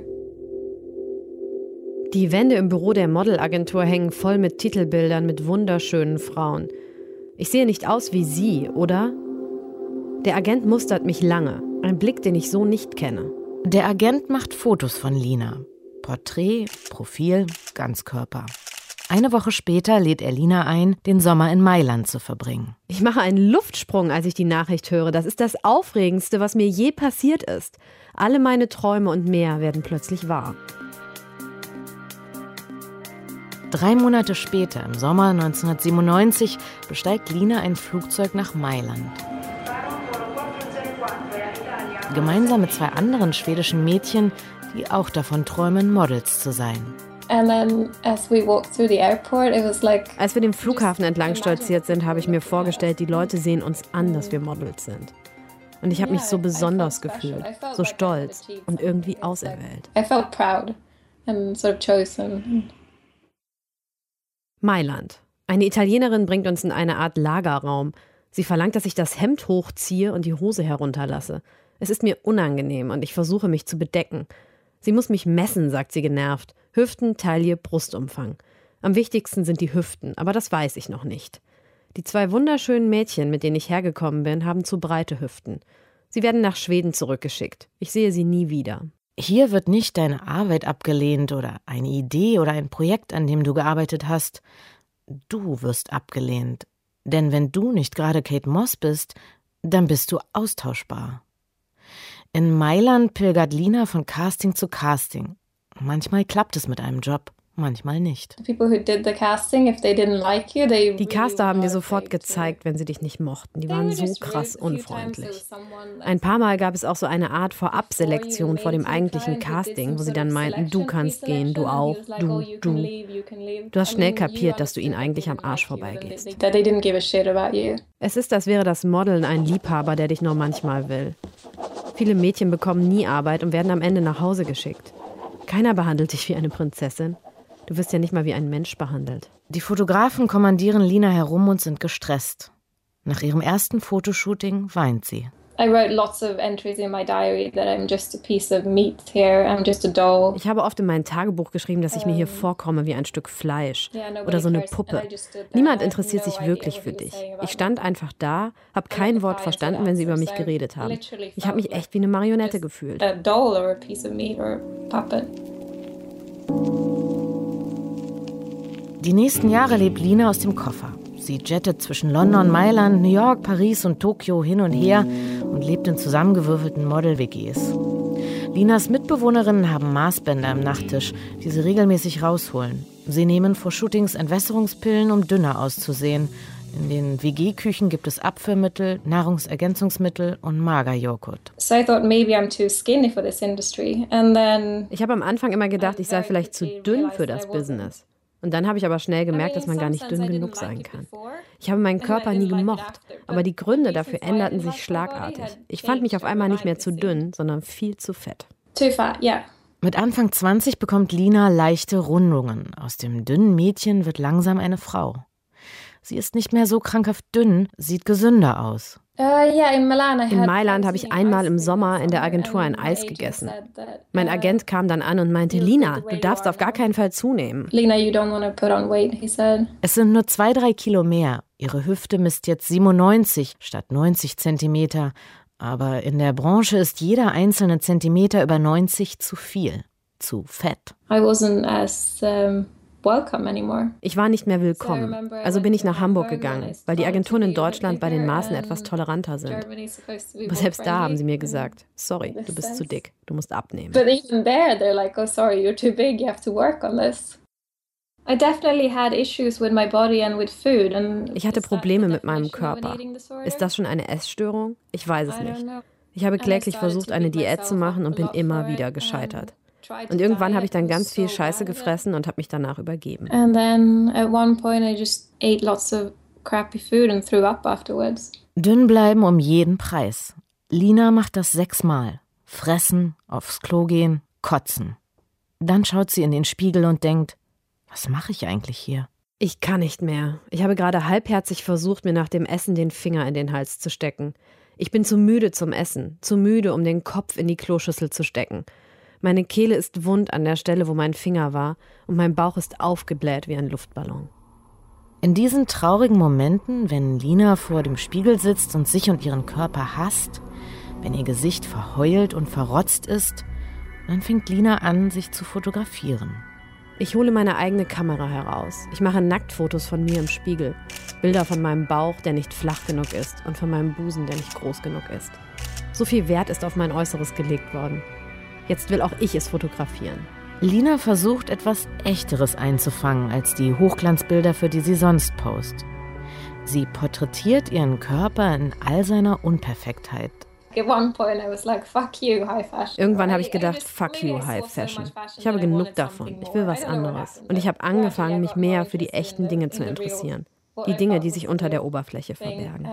Die Wände im Büro der Modelagentur hängen voll mit Titelbildern mit wunderschönen Frauen. Ich sehe nicht aus wie sie, oder? Der Agent mustert mich lange. Ein Blick, den ich so nicht kenne. Der Agent macht Fotos von Lina. Porträt, Profil, Ganzkörper. Eine Woche später lädt er Lina ein, den Sommer in Mailand zu verbringen. Ich mache einen Luftsprung, als ich die Nachricht höre. Das ist das Aufregendste, was mir je passiert ist. Alle meine Träume und mehr werden plötzlich wahr. 3 Monate später, im Sommer 1997, besteigt Lina ein Flugzeug nach Mailand. Gemeinsam mit 2 anderen schwedischen Mädchen, die auch davon träumen, Models zu sein. Als wir den Flughafen entlang stolziert sind, habe ich mir vorgestellt, die Leute sehen uns an, dass wir Models sind. Und ich habe mich so besonders gefühlt, so stolz und irgendwie auserwählt. I felt proud and sort of chosen. Mailand. Eine Italienerin bringt uns in eine Art Lagerraum. Sie verlangt, dass ich das Hemd hochziehe und die Hose herunterlasse. Es ist mir unangenehm und ich versuche, mich zu bedecken. Sie muss mich messen, sagt sie genervt. Hüften, Taille, Brustumfang. Am wichtigsten sind die Hüften, aber das weiß ich noch nicht. Die 2 wunderschönen Mädchen, mit denen ich hergekommen bin, haben zu breite Hüften. Sie werden nach Schweden zurückgeschickt. Ich sehe sie nie wieder. Hier wird nicht deine Arbeit abgelehnt oder eine Idee oder ein Projekt, an dem du gearbeitet hast. Du wirst abgelehnt. Denn wenn du nicht gerade Kate Moss bist, dann bist du austauschbar. In Mailand pilgert Lina von Casting zu Casting. Manchmal klappt es mit einem Job, manchmal nicht. Die Caster haben dir sofort gezeigt, wenn sie dich nicht mochten. Die waren so krass unfreundlich. Ein paar Mal gab es auch so eine Art Vorabselektion vor dem eigentlichen Casting, wo sie dann meinten, du kannst gehen, du auch, du. Du hast schnell kapiert, dass du ihnen eigentlich am Arsch vorbeigehst. Es ist, als wäre das Modeln ein Liebhaber, der dich nur manchmal will. Viele Mädchen bekommen nie Arbeit und werden am Ende nach Hause geschickt. Keiner behandelt dich wie eine Prinzessin. Du wirst ja nicht mal wie ein Mensch behandelt. Die Fotografen kommandieren Lina herum und sind gestresst. Nach ihrem ersten Fotoshooting weint sie. I wrote lots of entries in my diary that I'm just a piece of meat here, I'm just a doll. Ich habe oft in mein Tagebuch geschrieben, dass ich mir hier vorkomme wie ein Stück Fleisch oder so eine Puppe. Niemand interessiert sich wirklich für dich. Ich stand einfach da, habe kein Wort verstanden, wenn sie über mich geredet haben. Ich habe mich echt wie eine Marionette gefühlt. A doll or a piece of meat or a puppet. Die nächsten Jahre lebt Lina aus dem Koffer. Sie jettet zwischen London, Mailand, New York, Paris und Tokio hin und her und lebt in zusammengewürfelten Model-WGs. Linas Mitbewohnerinnen haben Maßbänder im Nachttisch, die sie regelmäßig rausholen. Sie nehmen vor Shootings Entwässerungspillen, um dünner auszusehen. In den WG-Küchen gibt es Abführmittel, Nahrungsergänzungsmittel und Magerjoghurt. So I thought maybe I'm too skinny for this industry. And then ich habe am Anfang immer gedacht, ich sei vielleicht zu dünn für das Business. Und dann habe ich aber schnell gemerkt, dass man gar nicht dünn genug sein kann. Ich habe meinen Körper nie gemocht, aber die Gründe dafür änderten sich schlagartig. Ich fand mich auf einmal nicht mehr zu dünn, sondern viel zu fett. Too fat, yeah. Mit Anfang 20 bekommt Lina leichte Rundungen. Aus dem dünnen Mädchen wird langsam eine Frau. Sie ist nicht mehr so krankhaft dünn, sieht gesünder aus. In Mailand habe ich einmal im Sommer in der Agentur ein Eis gegessen. Mein Agent kam dann an und meinte, Lina, du darfst auf gar keinen Fall zunehmen. Es sind nur 2-3 Kilo mehr. Ihre Hüfte misst jetzt 97 statt 90 Zentimeter. Aber in der Branche ist jeder einzelne Zentimeter über 90 zu viel, zu fett. Ich war nicht mehr willkommen. Also bin ich nach Hamburg gegangen, weil die Agenturen in Deutschland bei den Maßen etwas toleranter sind. Aber selbst da haben sie mir gesagt, sorry, du bist zu dick, du musst abnehmen. Ich hatte Probleme mit meinem Körper. Ist das schon eine Essstörung? Ich weiß es nicht. Ich habe kläglich versucht, eine Diät zu machen und bin immer wieder gescheitert. Und irgendwann habe ich dann ganz viel Scheiße gefressen und habe mich danach übergeben. Dünn bleiben um jeden Preis. Lina macht das 6-mal. Fressen, aufs Klo gehen, kotzen. Dann schaut sie in den Spiegel und denkt, was mache ich eigentlich hier? Ich kann nicht mehr. Ich habe gerade halbherzig versucht, mir nach dem Essen den Finger in den Hals zu stecken. Ich bin zu müde zum Essen, zu müde, um den Kopf in die Kloschüssel zu stecken. Meine Kehle ist wund an der Stelle, wo mein Finger war, und mein Bauch ist aufgebläht wie ein Luftballon. In diesen traurigen Momenten, wenn Lina vor dem Spiegel sitzt und sich und ihren Körper hasst, wenn ihr Gesicht verheult und verrotzt ist, dann fängt Lina an, sich zu fotografieren. Ich hole meine eigene Kamera heraus. Ich mache Nacktfotos von mir im Spiegel. Bilder von meinem Bauch, der nicht flach genug ist, und von meinem Busen, der nicht groß genug ist. So viel Wert ist auf mein Äußeres gelegt worden. Jetzt will auch ich es fotografieren. Lina versucht, etwas Echteres einzufangen als die Hochglanzbilder, für die sie sonst post. Sie porträtiert ihren Körper in all seiner Unperfektheit. Irgendwann habe ich gedacht, fuck you, High Fashion. Ich habe genug davon. Ich will was anderes. Und ich habe angefangen, mich mehr für die echten Dinge zu interessieren. Die Dinge, die sich unter der Oberfläche verbergen.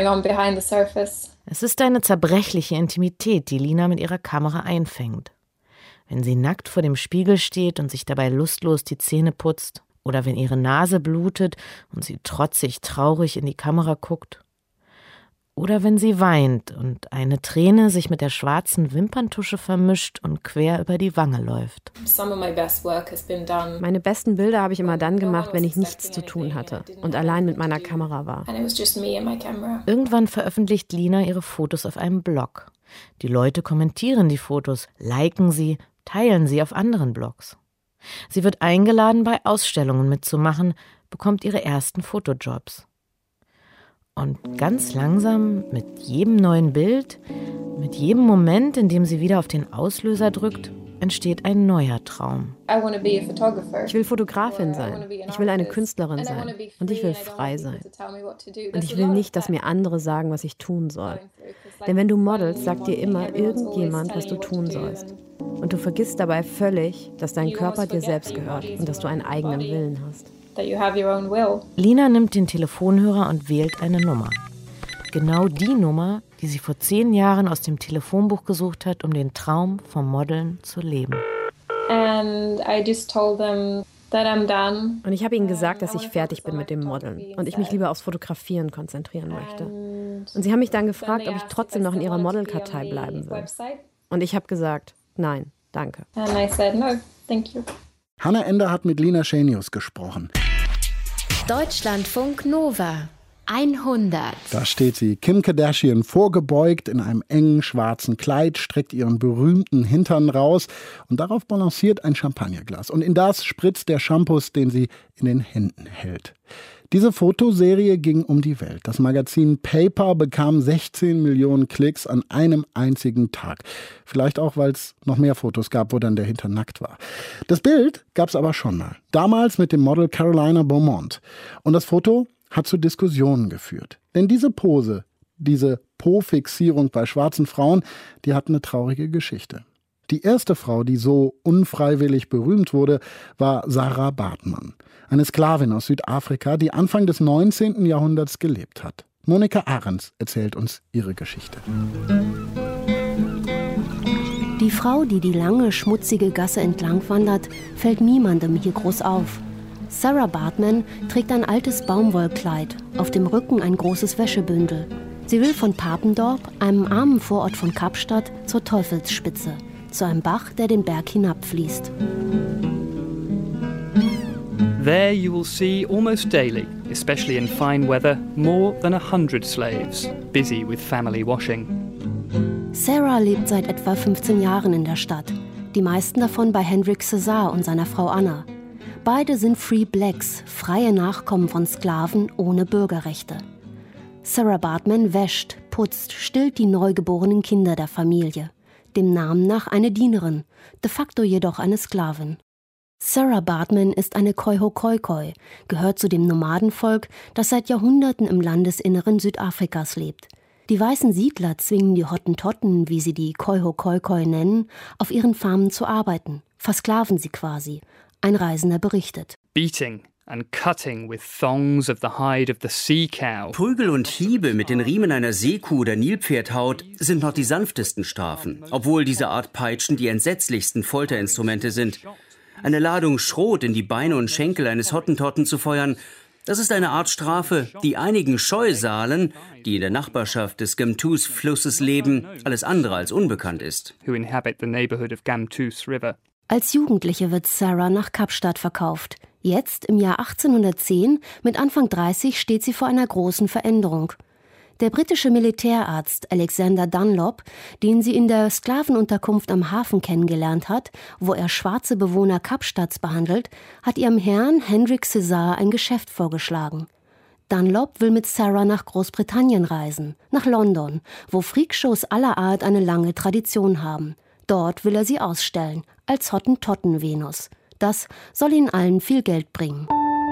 Es ist eine zerbrechliche Intimität, die Lina mit ihrer Kamera einfängt. Wenn sie nackt vor dem Spiegel steht und sich dabei lustlos die Zähne putzt, oder wenn ihre Nase blutet und sie trotzig traurig in die Kamera guckt. Oder wenn sie weint und eine Träne sich mit der schwarzen Wimperntusche vermischt und quer über die Wange läuft. Meine besten Bilder habe ich immer dann gemacht, wenn ich nichts zu tun hatte und allein mit meiner Kamera war. Irgendwann veröffentlicht Lina ihre Fotos auf einem Blog. Die Leute kommentieren die Fotos, liken sie, teilen sie auf anderen Blogs. Sie wird eingeladen, bei Ausstellungen mitzumachen, bekommt ihre ersten Fotojobs. Und ganz langsam, mit jedem neuen Bild, mit jedem Moment, in dem sie wieder auf den Auslöser drückt, entsteht ein neuer Traum. Ich will Fotografin sein. Ich will eine Künstlerin sein. Und ich will frei sein. Und ich will nicht, dass mir andere sagen, was ich tun soll. Denn wenn du modelst, sagt dir immer irgendjemand, was du tun sollst. Und du vergisst dabei völlig, dass dein Körper dir selbst gehört und dass du einen eigenen Willen hast. Lina nimmt den Telefonhörer und wählt eine Nummer. Genau die Nummer, die sie vor 10 Jahren aus dem Telefonbuch gesucht hat, um den Traum vom Modeln zu leben. Und ich habe ihnen gesagt, dass ich fertig bin mit dem Modeln und ich mich lieber aufs Fotografieren konzentrieren möchte. Und sie haben mich dann gefragt, ob ich trotzdem noch in ihrer Modelkartei bleiben will. Und ich habe gesagt, nein, danke. Hannah Ender hat mit Lina Chenius gesprochen. Deutschlandfunk Nova 100. Da steht sie, Kim Kardashian, vorgebeugt in einem engen schwarzen Kleid, streckt ihren berühmten Hintern raus und darauf balanciert ein Champagnerglas. Und in das spritzt der Shampoo, den sie in den Händen hält. Diese Fotoserie ging um die Welt. Das Magazin Paper bekam 16 Millionen Klicks an einem einzigen Tag. Vielleicht auch, weil es noch mehr Fotos gab, wo dann der Hintern nackt war. Das Bild gab es aber schon mal. Damals mit dem Model Carolina Beaumont. Und das Foto hat zu Diskussionen geführt. Denn diese Pose, diese Po-Fixierung bei schwarzen Frauen, die hat eine traurige Geschichte. Die erste Frau, die so unfreiwillig berühmt wurde, war Sarah Baartman. Eine Sklavin aus Südafrika, die Anfang des 19. Jahrhunderts gelebt hat. Monika Ahrens erzählt uns ihre Geschichte. Die Frau, die die lange, schmutzige Gasse entlang wandert, fällt niemandem hier groß auf. Sarah Baartman trägt ein altes Baumwollkleid, auf dem Rücken ein großes Wäschebündel. Sie will von Papendorp, einem armen Vorort von Kapstadt, zur Teufelsspitze, zu einem Bach, der den Berg hinabfließt. There you will see almost daily, especially in fine weather, more than 100 slaves, busy with family washing. Sarah lebt seit etwa 15 Jahren in der Stadt. Die meisten davon bei Hendrik Cesar und seiner Frau Anna. Beide sind Free Blacks, freie Nachkommen von Sklaven ohne Bürgerrechte. Sarah Baartman wäscht, putzt, stillt die neugeborenen Kinder der Familie. Dem Namen nach eine Dienerin, de facto jedoch eine Sklavin. Sarah Baartman ist eine Khoiho-Khoikhoi, gehört zu dem Nomadenvolk, das seit Jahrhunderten im Landesinneren Südafrikas lebt. Die weißen Siedler zwingen die Hottentotten, wie sie die Khoiho-Khoikhoi nennen, auf ihren Farmen zu arbeiten, versklaven sie quasi. Ein Reisender berichtet. Beating and cutting with thongs of the hide of the sea cow. Prügel und Hiebe mit den Riemen einer Seekuh oder Nilpferdhaut sind noch die sanftesten Strafen, obwohl diese Art Peitschen die entsetzlichsten Folterinstrumente sind. Eine Ladung Schrot in die Beine und Schenkel eines Hottentotten zu feuern, das ist eine Art Strafe, die einigen Scheusalen, die in der Nachbarschaft des Gamtoos-Flusses leben, alles andere als unbekannt ist. Als Jugendliche wird Sarah nach Kapstadt verkauft. Jetzt, im Jahr 1810, mit Anfang 30, steht sie vor einer großen Veränderung. Der britische Militärarzt Alexander Dunlop, den sie in der Sklavenunterkunft am Hafen kennengelernt hat, wo er schwarze Bewohner Kapstadts behandelt, hat ihrem Herrn Hendrik Cesar ein Geschäft vorgeschlagen. Dunlop will mit Sarah nach Großbritannien reisen, nach London, wo Freakshows aller Art eine lange Tradition haben. Dort will er sie ausstellen, als Hottentotten-Venus. Das soll ihnen allen viel Geld bringen.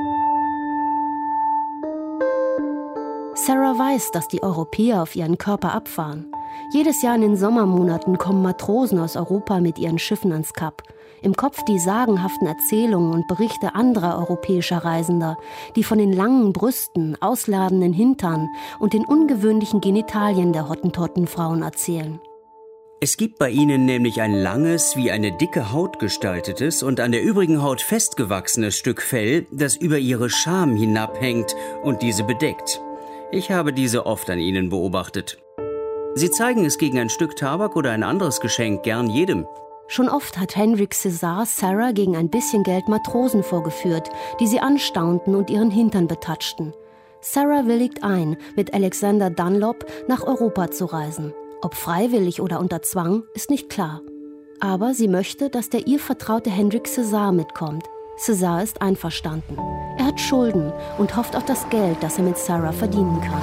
Sarah weiß, dass die Europäer auf ihren Körper abfahren. Jedes Jahr in den Sommermonaten kommen Matrosen aus Europa mit ihren Schiffen ans Kap. Im Kopf die sagenhaften Erzählungen und Berichte anderer europäischer Reisender, die von den langen Brüsten, ausladenden Hintern und den ungewöhnlichen Genitalien der Hottentottenfrauen erzählen. Es gibt bei ihnen nämlich ein langes, wie eine dicke Haut gestaltetes und an der übrigen Haut festgewachsenes Stück Fell, das über ihre Scham hinabhängt und diese bedeckt. Ich habe diese oft an ihnen beobachtet. Sie zeigen es gegen ein Stück Tabak oder ein anderes Geschenk gern jedem. Schon oft hat Hendrik César Sarah gegen ein bisschen Geld Matrosen vorgeführt, die sie anstaunten und ihren Hintern betatschten. Sarah willigt ein, mit Alexander Dunlop nach Europa zu reisen. Ob freiwillig oder unter Zwang, ist nicht klar. Aber sie möchte, dass der ihr vertraute Hendrik César mitkommt. César ist einverstanden. Er hat Schulden und hofft auf das Geld, das er mit Sarah verdienen kann.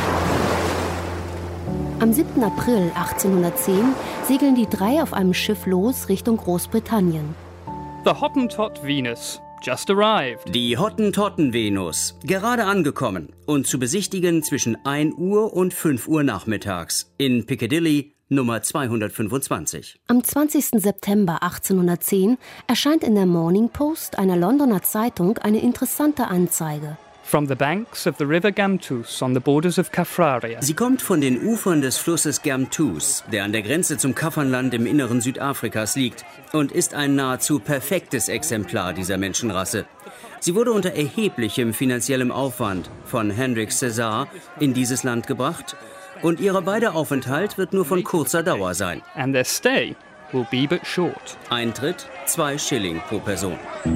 Am 7. April 1810 segeln die drei auf einem Schiff los Richtung Großbritannien. The Hottentot Venus just arrived. Die Hottentotten-Venus, gerade angekommen und zu besichtigen zwischen 1 Uhr und 5 Uhr nachmittags in Piccadilly Nummer 225. Am 20. September 1810 erscheint in der Morning Post, einer Londoner Zeitung, eine interessante Anzeige. From the banks of the river Gamtus on the borders of Kaffraria. Sie kommt von den Ufern des Flusses Gamtus, der an der Grenze zum Kaffernland im Inneren Südafrikas liegt, und ist ein nahezu perfektes Exemplar dieser Menschenrasse. Sie wurde unter erheblichem finanziellem Aufwand von Hendrik César in dieses Land gebracht und ihr beider Aufenthalt wird nur von kurzer Dauer sein. And their stay will be but short. Eintritt 2 Schilling pro Person.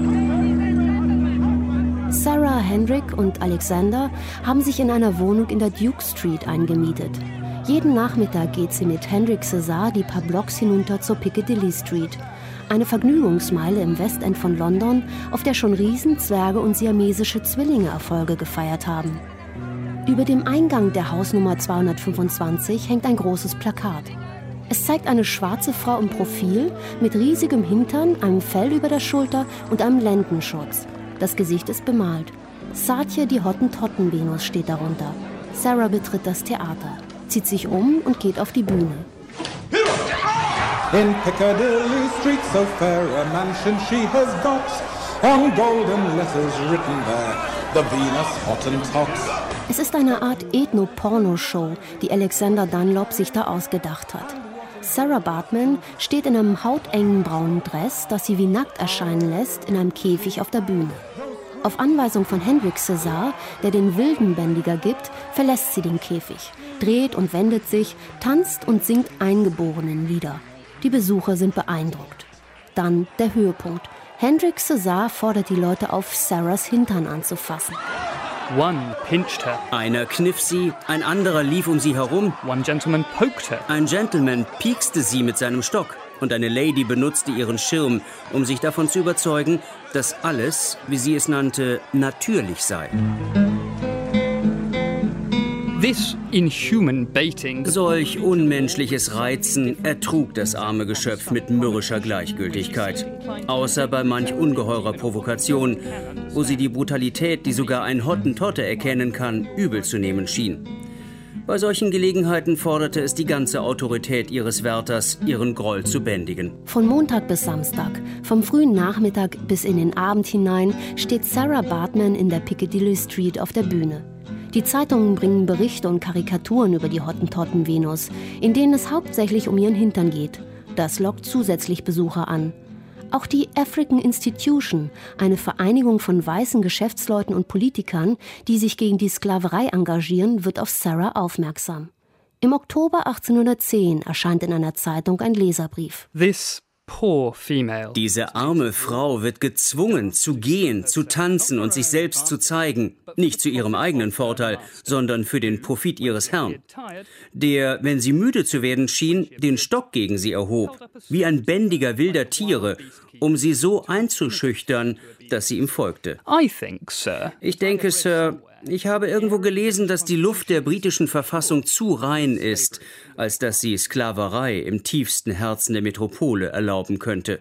Sarah, Hendrik und Alexander haben sich in einer Wohnung in der Duke Street eingemietet. Jeden Nachmittag geht sie mit Hendrik César die paar Blocks hinunter zur Piccadilly Street, eine Vergnügungsmeile im Westend von London, auf der schon Riesen, Zwerge und siamesische Zwillinge Erfolge gefeiert haben. Über dem Eingang der Hausnummer 225 hängt ein großes Plakat. Es zeigt eine schwarze Frau im Profil mit riesigem Hintern, einem Fell über der Schulter und einem Lendenschutz. Das Gesicht ist bemalt. Saatje, die Hottentotten-Venus, steht darunter. Sarah betritt das Theater, zieht sich um und geht auf die Bühne. In Piccadilly Street so fair a mansion she has got, on golden letters written there, the Venus Hottentot. Es ist eine Art Ethno-Porno-Show, die Alexander Dunlop sich da ausgedacht hat. Sarah Bartman steht in einem hautengen braunen Dress, das sie wie nackt erscheinen lässt, in einem Käfig auf der Bühne. Auf Anweisung von Hendrik César, der den wilden Bändiger gibt, verlässt sie den Käfig, dreht und wendet sich, tanzt und singt Eingeborenenlieder. Die Besucher sind beeindruckt. Dann der Höhepunkt. Hendrik César fordert die Leute auf, Sarahs Hintern anzufassen. One pinched her. Einer kniff sie, ein anderer lief um sie herum. One gentleman poked her. Ein Gentleman piekste sie mit seinem Stock. Und eine Lady benutzte ihren Schirm, um sich davon zu überzeugen, dass alles, wie sie es nannte, natürlich sei. This inhuman baiting. Solch unmenschliches Reizen ertrug das arme Geschöpf mit mürrischer Gleichgültigkeit. Außer bei manch ungeheurer Provokation, wo sie die Brutalität, die sogar ein Hottentotte erkennen kann, übel zu nehmen schien. Bei solchen Gelegenheiten forderte es die ganze Autorität ihres Wärters, ihren Groll zu bändigen. Von Montag bis Samstag, vom frühen Nachmittag bis in den Abend hinein, steht Sarah Bartman in der Piccadilly Street auf der Bühne. Die Zeitungen bringen Berichte und Karikaturen über die Hottentotten-Venus, in denen es hauptsächlich um ihren Hintern geht. Das lockt zusätzlich Besucher an. Auch die African Institution, eine Vereinigung von weißen Geschäftsleuten und Politikern, die sich gegen die Sklaverei engagieren, wird auf Sarah aufmerksam. Im Oktober 1810 erscheint in einer Zeitung ein Leserbrief. This poor female. Diese arme Frau wird gezwungen, zu gehen, zu tanzen und sich selbst zu zeigen. Nicht zu ihrem eigenen Vorteil, sondern für den Profit ihres Herrn. Der, wenn sie müde zu werden schien, den Stock gegen sie erhob, wie ein Bändiger wilder Tiere, um sie so einzuschüchtern, dass sie ihm folgte. Ich denke, Sir, ich habe irgendwo gelesen, dass die Luft der britischen Verfassung zu rein ist, als dass sie Sklaverei im tiefsten Herzen der Metropole erlauben könnte.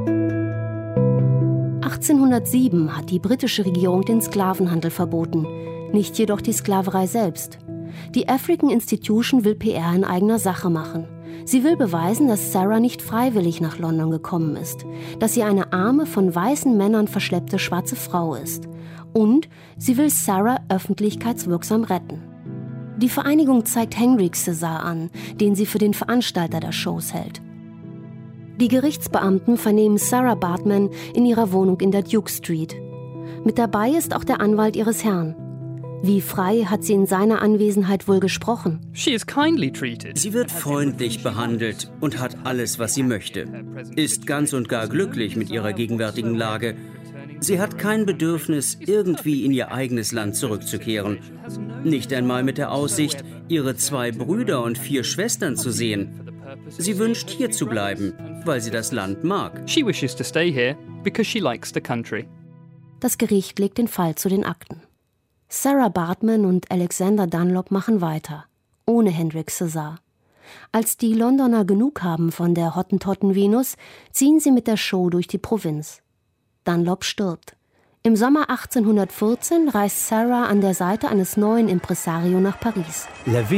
1807 hat die britische Regierung den Sklavenhandel verboten, nicht jedoch die Sklaverei selbst. Die African Institution will PR in eigener Sache machen. Sie will beweisen, dass Sarah nicht freiwillig nach London gekommen ist, dass sie eine arme, von weißen Männern verschleppte schwarze Frau ist. Und sie will Sarah öffentlichkeitswirksam retten. Die Vereinigung zeigt Hendrik César an, den sie für den Veranstalter der Shows hält. Die Gerichtsbeamten vernehmen Sarah Bartman in ihrer Wohnung in der Duke Street. Mit dabei ist auch der Anwalt ihres Herrn. Wie frei hat sie in seiner Anwesenheit wohl gesprochen? She is kindly treated. Sie wird freundlich behandelt und hat alles, was sie möchte. Ist ganz und gar glücklich mit ihrer gegenwärtigen Lage. Sie hat kein Bedürfnis, irgendwie in ihr eigenes Land zurückzukehren. Nicht einmal mit der Aussicht, ihre 2 Brüder und 4 Schwestern zu sehen. Sie wünscht, hier zu bleiben, weil sie das Land mag. She wishes to stay here because she likes the country. Das Gericht legt den Fall zu den Akten. Sarah Baartman und Alexander Dunlop machen weiter, ohne Hendrik Cesar. Als die Londoner genug haben von der Hottentotten-Venus, ziehen sie mit der Show durch die Provinz. Dunlop stirbt. Im Sommer 1814 reist Sarah an der Seite eines neuen Impresario nach Paris.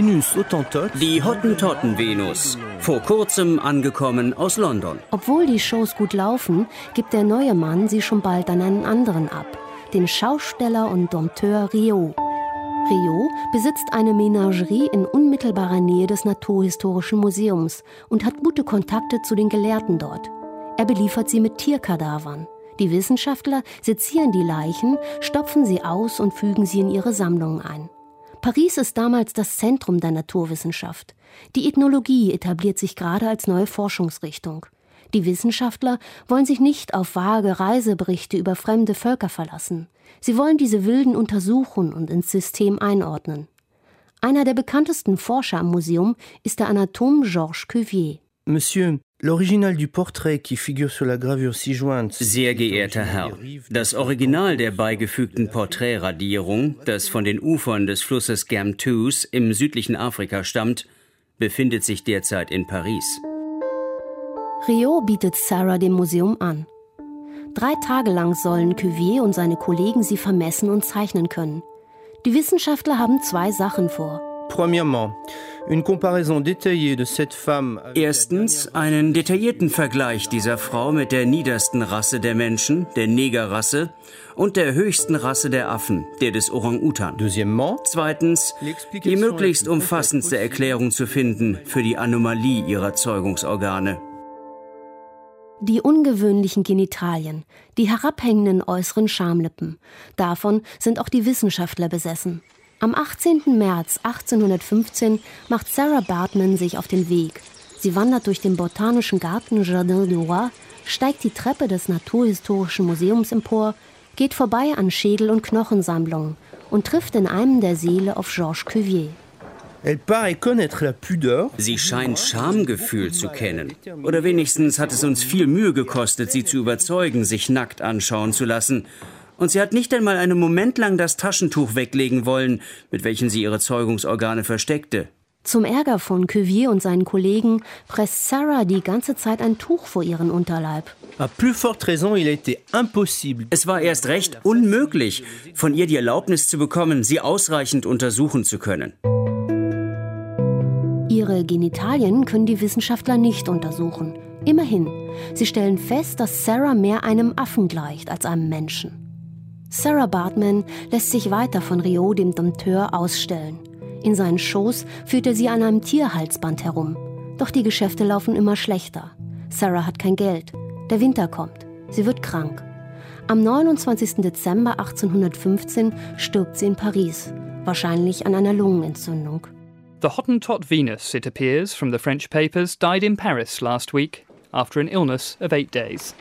Die Hottentotten-Venus, vor kurzem angekommen aus London. Obwohl die Shows gut laufen, gibt der neue Mann sie schon bald an einen anderen ab, den Schausteller und Dompteur Riault. Riault besitzt eine Menagerie in unmittelbarer Nähe des Naturhistorischen Museums und hat gute Kontakte zu den Gelehrten dort. Er beliefert sie mit Tierkadavern. Die Wissenschaftler sezieren die Leichen, stopfen sie aus und fügen sie in ihre Sammlungen ein. Paris ist damals das Zentrum der Naturwissenschaft. Die Ethnologie etabliert sich gerade als neue Forschungsrichtung. Die Wissenschaftler wollen sich nicht auf vage Reiseberichte über fremde Völker verlassen. Sie wollen diese Wilden untersuchen und ins System einordnen. Einer der bekanntesten Forscher am Museum ist der Anatom Georges Cuvier. Monsieur, l'original du portrait qui figure sur la gravure ci-jointe. Sehr geehrter Herr, das Original der beigefügten Porträtradierung, das von den Ufern des Flusses Gamtoos im südlichen Afrika stammt, befindet sich derzeit in Paris. Riault bietet Sarah dem Museum an. 3 Tage lang sollen Cuvier und seine Kollegen sie vermessen und zeichnen können. Die Wissenschaftler haben 2 Sachen vor. Premièrement, une comparaison détaillée de cette femme. Erstens einen detaillierten Vergleich dieser Frau mit der niedersten Rasse der Menschen, der Negerrasse, und der höchsten Rasse der Affen, der des Orang-Utan. Deuxièmement, zweitens die möglichst umfassendste Erklärung zu finden für die Anomalie ihrer Zeugungsorgane. Die ungewöhnlichen Genitalien, die herabhängenden äußeren Schamlippen, davon sind auch die Wissenschaftler besessen. Am 18. März 1815 macht Sarah Baartman sich auf den Weg. Sie wandert durch den botanischen Garten Jardin du Roi, steigt die Treppe des Naturhistorischen Museums empor, geht vorbei an Schädel- und Knochensammlungen und trifft in einem der Säle auf Georges Cuvier. Sie scheint Schamgefühl zu kennen. Oder wenigstens hat es uns viel Mühe gekostet, sie zu überzeugen, sich nackt anschauen zu lassen. Und sie hat nicht einmal einen Moment lang das Taschentuch weglegen wollen, mit welchem sie ihre Zeugungsorgane versteckte. Zum Ärger von Cuvier und seinen Kollegen presst Sarah die ganze Zeit ein Tuch vor ihren Unterleib. Es war erst recht unmöglich, von ihr die Erlaubnis zu bekommen, sie ausreichend untersuchen zu können. Ihre Genitalien können die Wissenschaftler nicht untersuchen. Immerhin, sie stellen fest, dass Sarah mehr einem Affen gleicht als einem Menschen. Sarah Baartman lässt sich weiter von Riault, dem Dompteur, ausstellen. In seinen Shows führt er sie an einem Tierhalsband herum. Doch die Geschäfte laufen immer schlechter. Sarah hat kein Geld. Der Winter kommt. Sie wird krank. Am 29. Dezember 1815 stirbt sie in Paris, wahrscheinlich an einer Lungenentzündung. The Hottentot Venus, it appears from the French papers, died in Paris last week after an illness of 8 days.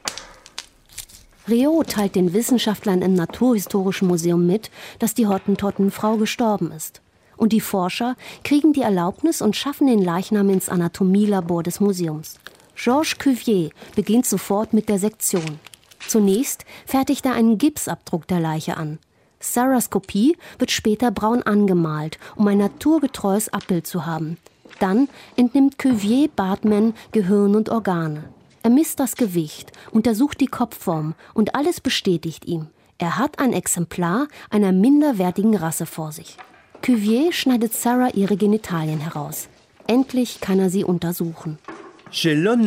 Riault teilt den Wissenschaftlern im Naturhistorischen Museum mit, dass die Hottentottenfrau gestorben ist. Und die Forscher kriegen die Erlaubnis und schaffen den Leichnam ins Anatomielabor des Museums. Georges Cuvier beginnt sofort mit der Sektion. Zunächst fertigt er einen Gipsabdruck der Leiche an. Sarahs Kopie wird später braun angemalt, um ein naturgetreues Abbild zu haben. Dann entnimmt Cuvier Baartman Gehirn und Organe. Er misst das Gewicht, untersucht die Kopfform und alles bestätigt ihm. Er hat ein Exemplar einer minderwertigen Rasse vor sich. Cuvier schneidet Sarah ihre Genitalien heraus. Endlich kann er sie untersuchen. Ich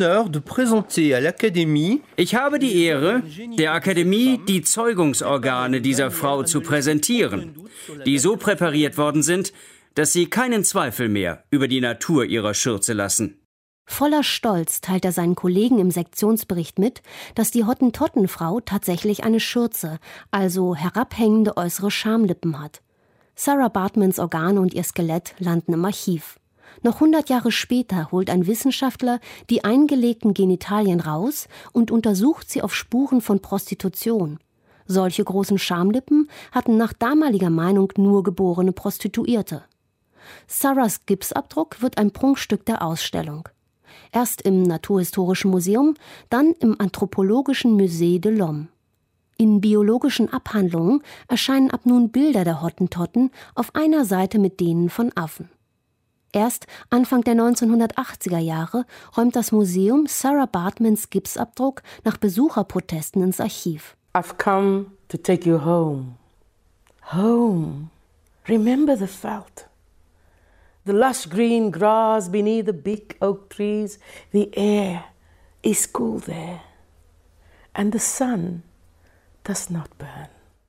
habe die Ehre, der Akademie die Zeugungsorgane dieser Frau zu präsentieren, die so präpariert worden sind, dass sie keinen Zweifel mehr über die Natur ihrer Schürze lassen. Voller Stolz teilt er seinen Kollegen im Sektionsbericht mit, dass die Hottentottenfrau tatsächlich eine Schürze, also herabhängende äußere Schamlippen hat. Sarah Baartmans Organe und ihr Skelett landen im Archiv. Noch 100 Jahre später holt ein Wissenschaftler die eingelegten Genitalien raus und untersucht sie auf Spuren von Prostitution. Solche großen Schamlippen hatten nach damaliger Meinung nur geborene Prostituierte. Sarahs Gipsabdruck wird ein Prunkstück der Ausstellung. Erst im Naturhistorischen Museum, dann im Anthropologischen Musée de l'Homme. In biologischen Abhandlungen erscheinen ab nun Bilder der Hottentotten auf einer Seite mit denen von Affen. Erst Anfang der 1980er Jahre räumt das Museum Sarah Baartmans Gipsabdruck nach Besucherprotesten ins Archiv. I've come to take you home. Home. Remember the veldt. The lush green grass beneath the big oak trees. The air is cool there. And the sun does not burn.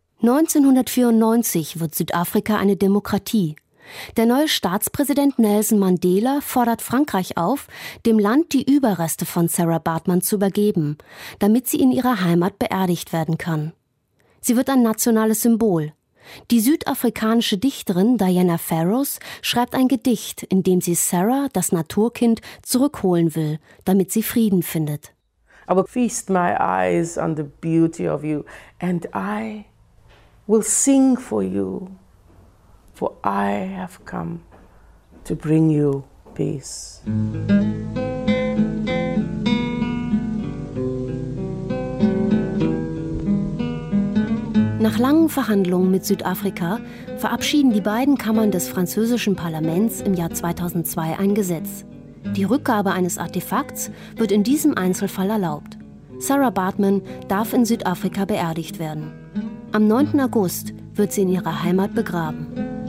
1994 wird Südafrika eine Demokratie. Der neue Staatspräsident Nelson Mandela fordert Frankreich auf, dem Land die Überreste von Sarah Baartman zu übergeben, damit sie in ihrer Heimat beerdigt werden kann. Sie wird ein nationales Symbol. Die südafrikanische Dichterin Diana Farrows schreibt ein Gedicht, in dem sie Sarah, das Naturkind, zurückholen will, damit sie Frieden findet. I will feast my eyes on the beauty of you, and I will sing for you. For I have come to bring you peace. Nach langen Verhandlungen mit Südafrika verabschieden die beiden Kammern des französischen Parlaments im Jahr 2002 ein Gesetz. Die Rückgabe eines Artefakts wird in diesem Einzelfall erlaubt. Sarah Baartman darf in Südafrika beerdigt werden. Am 9. August wird sie in ihrer Heimat begraben.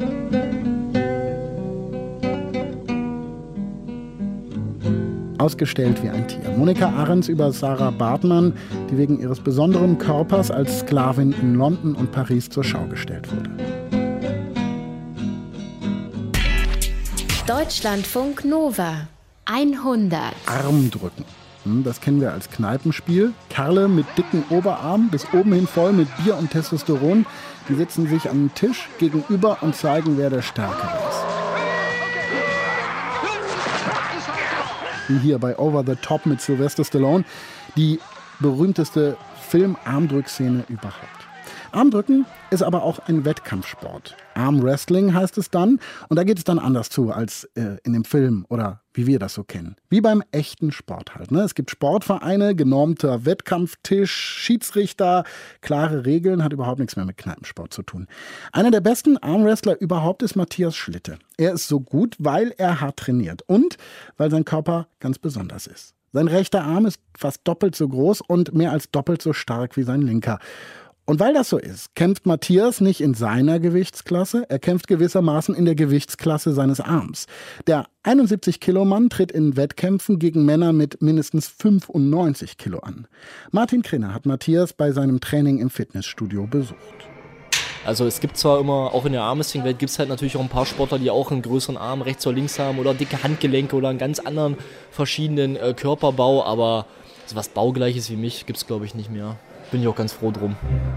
Ausgestellt wie ein Tier. Monika Ahrens über Sarah Baartman, die wegen ihres besonderen Körpers als Sklavin in London und Paris zur Schau gestellt wurde. Deutschlandfunk Nova 100. Armdrücken. Das kennen wir als Kneipenspiel. Kerle mit dicken Oberarmen, bis oben hin voll mit Bier und Testosteron, die sitzen sich am Tisch gegenüber und zeigen, wer der Stärkere ist. Wie hier bei Over the Top mit Sylvester Stallone, die berühmteste Film-Armdrückszene überhaupt. Armdrücken ist aber auch ein Wettkampfsport. Armwrestling heißt es dann. Und da geht es dann anders zu als in dem Film oder wie wir das so kennen. Wie beim echten Sport halt. Ne? Es gibt Sportvereine, genormter Wettkampftisch, Schiedsrichter, klare Regeln, hat überhaupt nichts mehr mit Kneipensport zu tun. Einer der besten Armwrestler überhaupt ist Matthias Schlitte. Er ist so gut, weil er hart trainiert und weil sein Körper ganz besonders ist. Sein rechter Arm ist fast doppelt so groß und mehr als doppelt so stark wie sein linker. Und weil das so ist, kämpft Matthias nicht in seiner Gewichtsklasse, er kämpft gewissermaßen in der Gewichtsklasse seines Arms. Der 71-Kilo-Mann tritt in Wettkämpfen gegen Männer mit mindestens 95 Kilo an. Martin Krenner hat Matthias bei seinem Training im Fitnessstudio besucht. Also es gibt zwar immer, auch in der Armwrestling-Welt gibt es halt natürlich auch ein paar Sportler, die auch einen größeren Arm rechts oder links haben oder dicke Handgelenke oder einen ganz anderen verschiedenen Körperbau, aber so was Baugleiches wie mich gibt es glaube ich nicht mehr. Bin ich auch ganz froh drum.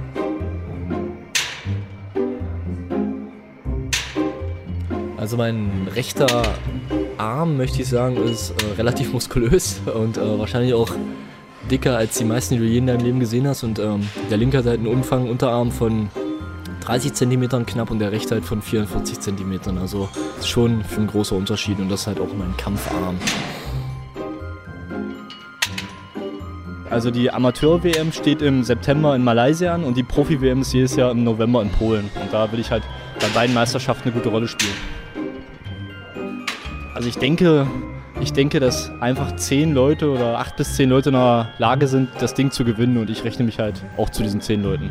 Also mein rechter Arm, möchte ich sagen, ist relativ muskulös und wahrscheinlich auch dicker als die meisten, die du je in deinem Leben gesehen hast. Und der linke hat halt einen Umfang Unterarm von 30 cm knapp und der rechte halt von 44 cm. Also ist schon ein großer Unterschied und das ist halt auch mein Kampfarm. Also die Amateur-WM steht im September in Malaysia an und die Profi-WM ist jedes Jahr im November in Polen. Und da will ich halt bei beiden Meisterschaften eine gute Rolle spielen. Also ich denke, dass einfach 10 Leute oder 8 bis 10 Leute in der Lage sind, das Ding zu gewinnen und ich rechne mich halt auch zu diesen 10 Leuten.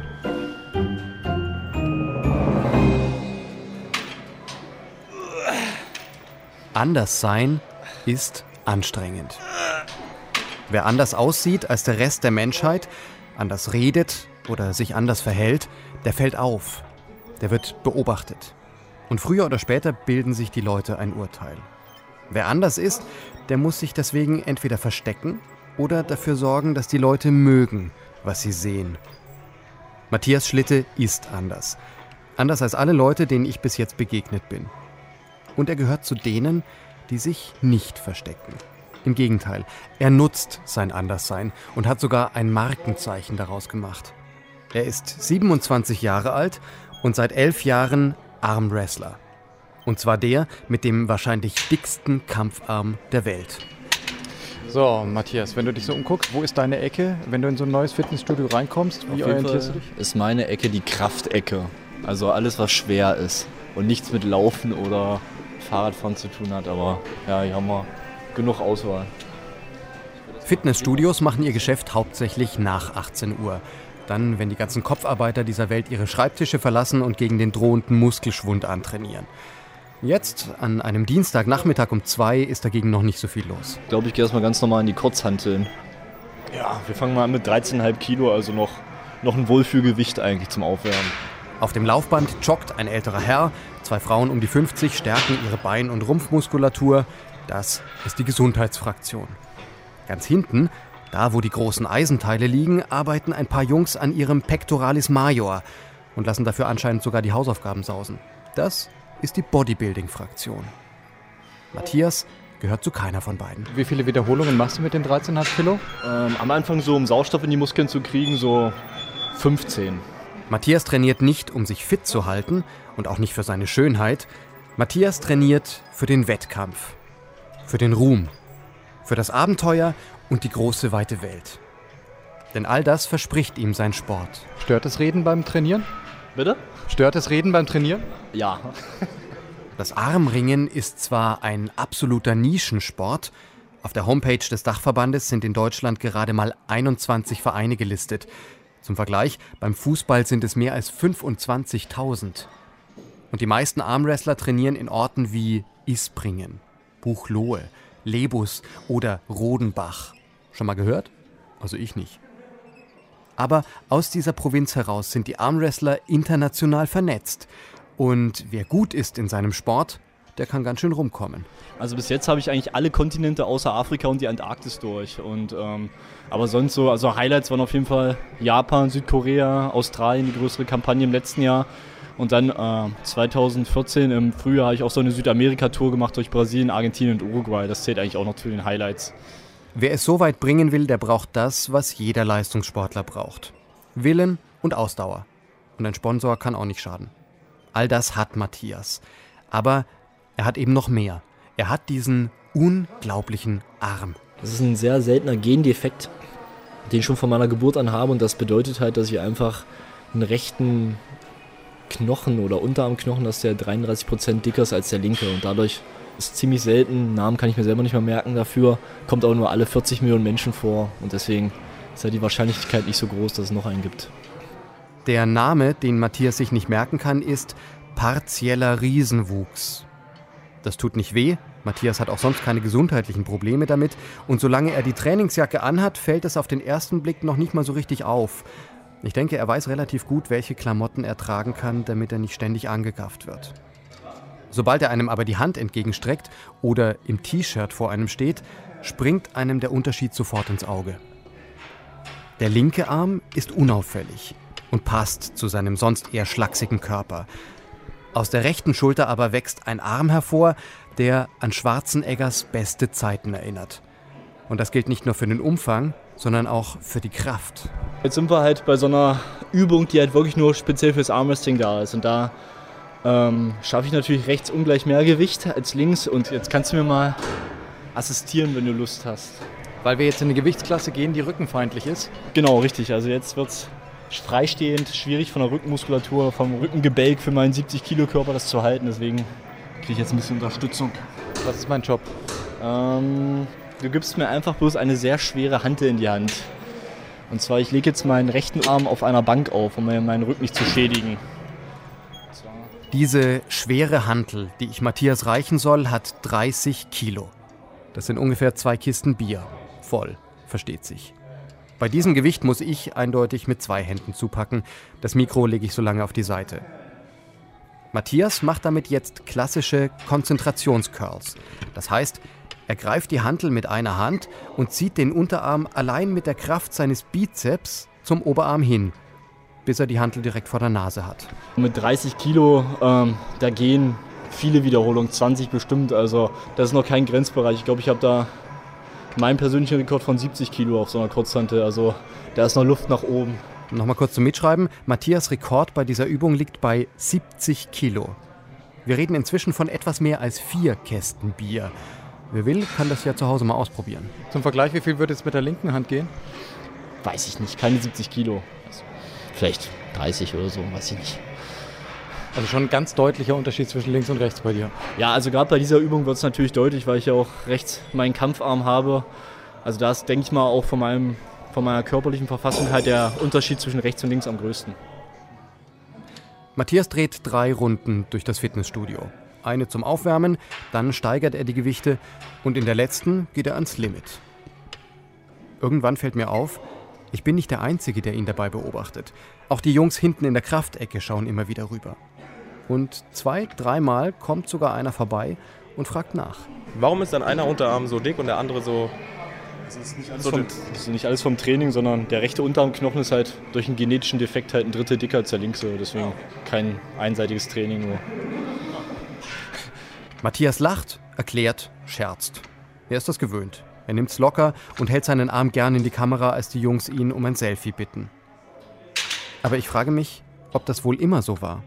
Anders sein ist anstrengend. Wer anders aussieht als der Rest der Menschheit, anders redet oder sich anders verhält, der fällt auf. Der wird beobachtet. Und früher oder später bilden sich die Leute ein Urteil. Wer anders ist, der muss sich deswegen entweder verstecken oder dafür sorgen, dass die Leute mögen, was sie sehen. Matthias Schlitte ist anders. Anders als alle Leute, denen ich bis jetzt begegnet bin. Und er gehört zu denen, die sich nicht verstecken. Im Gegenteil, er nutzt sein Anderssein und hat sogar ein Markenzeichen daraus gemacht. Er ist 27 Jahre alt und seit 11 Jahren Armwrestler. Und zwar der mit dem wahrscheinlich dicksten Kampfarm der Welt. So, Matthias, wenn du dich so umguckst, wo ist deine Ecke? Wenn du in so ein neues Fitnessstudio reinkommst, wie orientierst du dich? Ist meine Ecke die Kraftecke. Also alles, was schwer ist und nichts mit Laufen oder Fahrradfahren zu tun hat. Aber ja, hier haben wir genug Auswahl. Fitnessstudios machen ihr Geschäft hauptsächlich nach 18 Uhr. Dann, wenn die ganzen Kopfarbeiter dieser Welt ihre Schreibtische verlassen und gegen den drohenden Muskelschwund antrainieren. Jetzt, an einem Dienstagnachmittag um 2, ist dagegen noch nicht so viel los. Ich glaube, ich gehe erstmal ganz normal in die Kurzhanteln. Ja, wir fangen mal an mit 13,5 Kilo, also noch ein Wohlfühlgewicht eigentlich zum Aufwärmen. Auf dem Laufband joggt ein älterer Herr, 2 Frauen um die 50 stärken ihre Bein- und Rumpfmuskulatur. Das ist die Gesundheitsfraktion. Ganz hinten, da wo die großen Eisenteile liegen, arbeiten ein paar Jungs an ihrem Pectoralis Major und lassen dafür anscheinend sogar die Hausaufgaben sausen. Das ist die Bodybuilding-Fraktion. Matthias gehört zu keiner von beiden. Wie viele Wiederholungen machst du mit den 13,5 Kilo? Am Anfang so, um Sauerstoff in die Muskeln zu kriegen, so 15. Matthias trainiert nicht, um sich fit zu halten und auch nicht für seine Schönheit. Matthias trainiert für den Wettkampf, für den Ruhm, für das Abenteuer und die große, weite Welt. Denn all das verspricht ihm sein Sport. Stört das Reden beim Trainieren? Bitte? Stört das Reden beim Trainieren? Ja. Das Armringen ist zwar ein absoluter Nischensport. Auf der Homepage des Dachverbandes sind in Deutschland gerade mal 21 Vereine gelistet. Zum Vergleich, beim Fußball sind es mehr als 25.000. Und die meisten Armwrestler trainieren in Orten wie Ispringen, Buchloe, Lebus oder Rodenbach. Schon mal gehört? Also ich nicht. Aber aus dieser Provinz heraus sind die Armwrestler international vernetzt. Und wer gut ist in seinem Sport, der kann ganz schön rumkommen. Also bis jetzt habe ich eigentlich alle Kontinente außer Afrika und die Antarktis durch. Aber sonst so, also Highlights waren auf jeden Fall Japan, Südkorea, Australien, die größere Kampagne im letzten Jahr. Und dann 2014 im Frühjahr habe ich auch so eine Südamerika-Tour gemacht durch Brasilien, Argentinien und Uruguay. Das zählt eigentlich auch noch zu den Highlights. Wer es so weit bringen will, der braucht das, was jeder Leistungssportler braucht. Willen und Ausdauer. Und ein Sponsor kann auch nicht schaden. All das hat Matthias. Aber er hat eben noch mehr. Er hat diesen unglaublichen Arm. Das ist ein sehr seltener Gendefekt, den ich schon von meiner Geburt an habe. Und das bedeutet halt, dass ich einfach einen rechten Knochen oder Unterarmknochen, dass der 33% dicker ist als der linke. Und dadurch ist ziemlich selten, Namen kann ich mir selber nicht mehr merken dafür, kommt auch nur alle 40 Millionen Menschen vor. Und deswegen ist ja die Wahrscheinlichkeit nicht so groß, dass es noch einen gibt. Der Name, den Matthias sich nicht merken kann, ist partieller Riesenwuchs. Das tut nicht weh. Matthias hat auch sonst keine gesundheitlichen Probleme damit. Und solange er die Trainingsjacke anhat, fällt es auf den ersten Blick noch nicht mal so richtig auf. Ich denke, er weiß relativ gut, welche Klamotten er tragen kann, damit er nicht ständig angegafft wird. Sobald er einem aber die Hand entgegenstreckt oder im T-Shirt vor einem steht, springt einem der Unterschied sofort ins Auge. Der linke Arm ist unauffällig und passt zu seinem sonst eher schlachsigen Körper. Aus der rechten Schulter aber wächst ein Arm hervor, der an Schwarzeneggers beste Zeiten erinnert. Und das gilt nicht nur für den Umfang, sondern auch für die Kraft. Jetzt sind wir halt bei so einer Übung, die halt wirklich nur speziell fürs Armwrestling da ist. Und da schaffe ich natürlich rechts ungleich mehr Gewicht als links. Und jetzt kannst du mir mal assistieren, wenn du Lust hast. Weil wir jetzt in eine Gewichtsklasse gehen, die rückenfeindlich ist? Genau, richtig. Also jetzt wird es freistehend schwierig von der Rückenmuskulatur, vom Rückengebälk für meinen 70-Kilo-Körper das zu halten. Deswegen kriege ich jetzt ein bisschen Unterstützung. Was ist mein Job? Du gibst mir einfach bloß eine sehr schwere Hantel in die Hand. Und zwar, ich lege jetzt meinen rechten Arm auf einer Bank auf, um meinen Rücken nicht zu schädigen. Diese schwere Hantel, die ich Matthias reichen soll, hat 30 Kilo. Das sind ungefähr 2 Kisten Bier. Voll, versteht sich. Bei diesem Gewicht muss ich eindeutig mit 2 Händen zupacken. Das Mikro lege ich so lange auf die Seite. Matthias macht damit jetzt klassische Konzentrationscurls. Das heißt, er greift die Hantel mit einer Hand und zieht den Unterarm allein mit der Kraft seines Bizeps zum Oberarm hin. bis er die Hantel direkt vor der Nase hat. Mit 30 Kilo, da gehen viele Wiederholungen, 20 bestimmt. Also das ist noch kein Grenzbereich. Ich glaube, ich habe da meinen persönlichen Rekord von 70 Kilo auf so einer Kurzhantel. Also da ist noch Luft nach oben. Nochmal kurz zum Mitschreiben. Matthias' Rekord bei dieser Übung liegt bei 70 Kilo. Wir reden inzwischen von etwas mehr als 4 Kästen Bier. Wer will, kann das ja zu Hause mal ausprobieren. Zum Vergleich, wie viel würde es mit der linken Hand gehen? Weiß ich nicht, keine 70 Kilo. Vielleicht 30 oder so, weiß ich nicht. Also schon ein ganz deutlicher Unterschied zwischen links und rechts bei dir. Ja, also gerade bei dieser Übung wird es natürlich deutlich, weil ich ja auch rechts meinen Kampfarm habe. Also da ist, denke ich mal, auch von meiner körperlichen Verfassung halt der Unterschied zwischen rechts und links am größten. Matthias dreht 3 Runden durch das Fitnessstudio. Eine zum Aufwärmen, dann steigert er die Gewichte und in der letzten geht er ans Limit. Irgendwann fällt mir auf, ich bin nicht der Einzige, der ihn dabei beobachtet. Auch die Jungs hinten in der Kraftecke schauen immer wieder rüber. Und 2-3 Mal kommt sogar einer vorbei und fragt nach. Warum ist dann einer Unterarm so dick und der andere so... Das ist nicht alles vom Training, sondern der rechte Unterarmknochen ist halt durch einen genetischen Defekt halt 1/3 dicker als der linke. Deswegen kein einseitiges Training nur. Matthias lacht, erklärt, scherzt. Er ist das gewöhnt. Er nimmt's locker und hält seinen Arm gern in die Kamera, als die Jungs ihn um ein Selfie bitten. Aber ich frage mich, ob das wohl immer so war.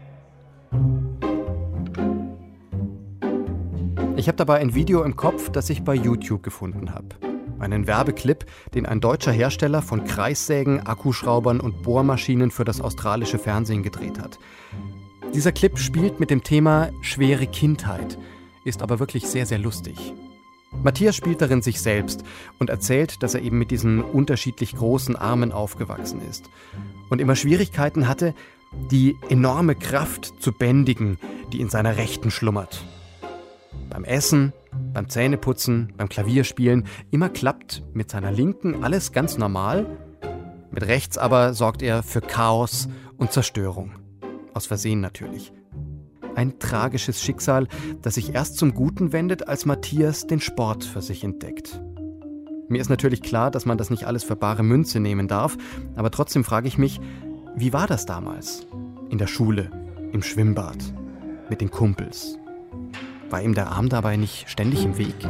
Ich habe dabei ein Video im Kopf, das ich bei YouTube gefunden habe. Einen Werbeclip, den ein deutscher Hersteller von Kreissägen, Akkuschraubern und Bohrmaschinen für das australische Fernsehen gedreht hat. Dieser Clip spielt mit dem Thema schwere Kindheit, ist aber wirklich sehr, sehr lustig. Matthias spielt darin sich selbst und erzählt, dass er eben mit diesen unterschiedlich großen Armen aufgewachsen ist und immer Schwierigkeiten hatte, die enorme Kraft zu bändigen, die in seiner Rechten schlummert. Beim Essen, beim Zähneputzen, beim Klavierspielen, immer klappt mit seiner Linken alles ganz normal. Mit rechts aber sorgt er für Chaos und Zerstörung. Aus Versehen natürlich. Ein tragisches Schicksal, das sich erst zum Guten wendet, als Matthias den Sport für sich entdeckt. Mir ist natürlich klar, dass man das nicht alles für bare Münze nehmen darf, aber trotzdem frage ich mich, wie war das damals? In der Schule, im Schwimmbad, mit den Kumpels. War ihm der Arm dabei nicht ständig im Weg?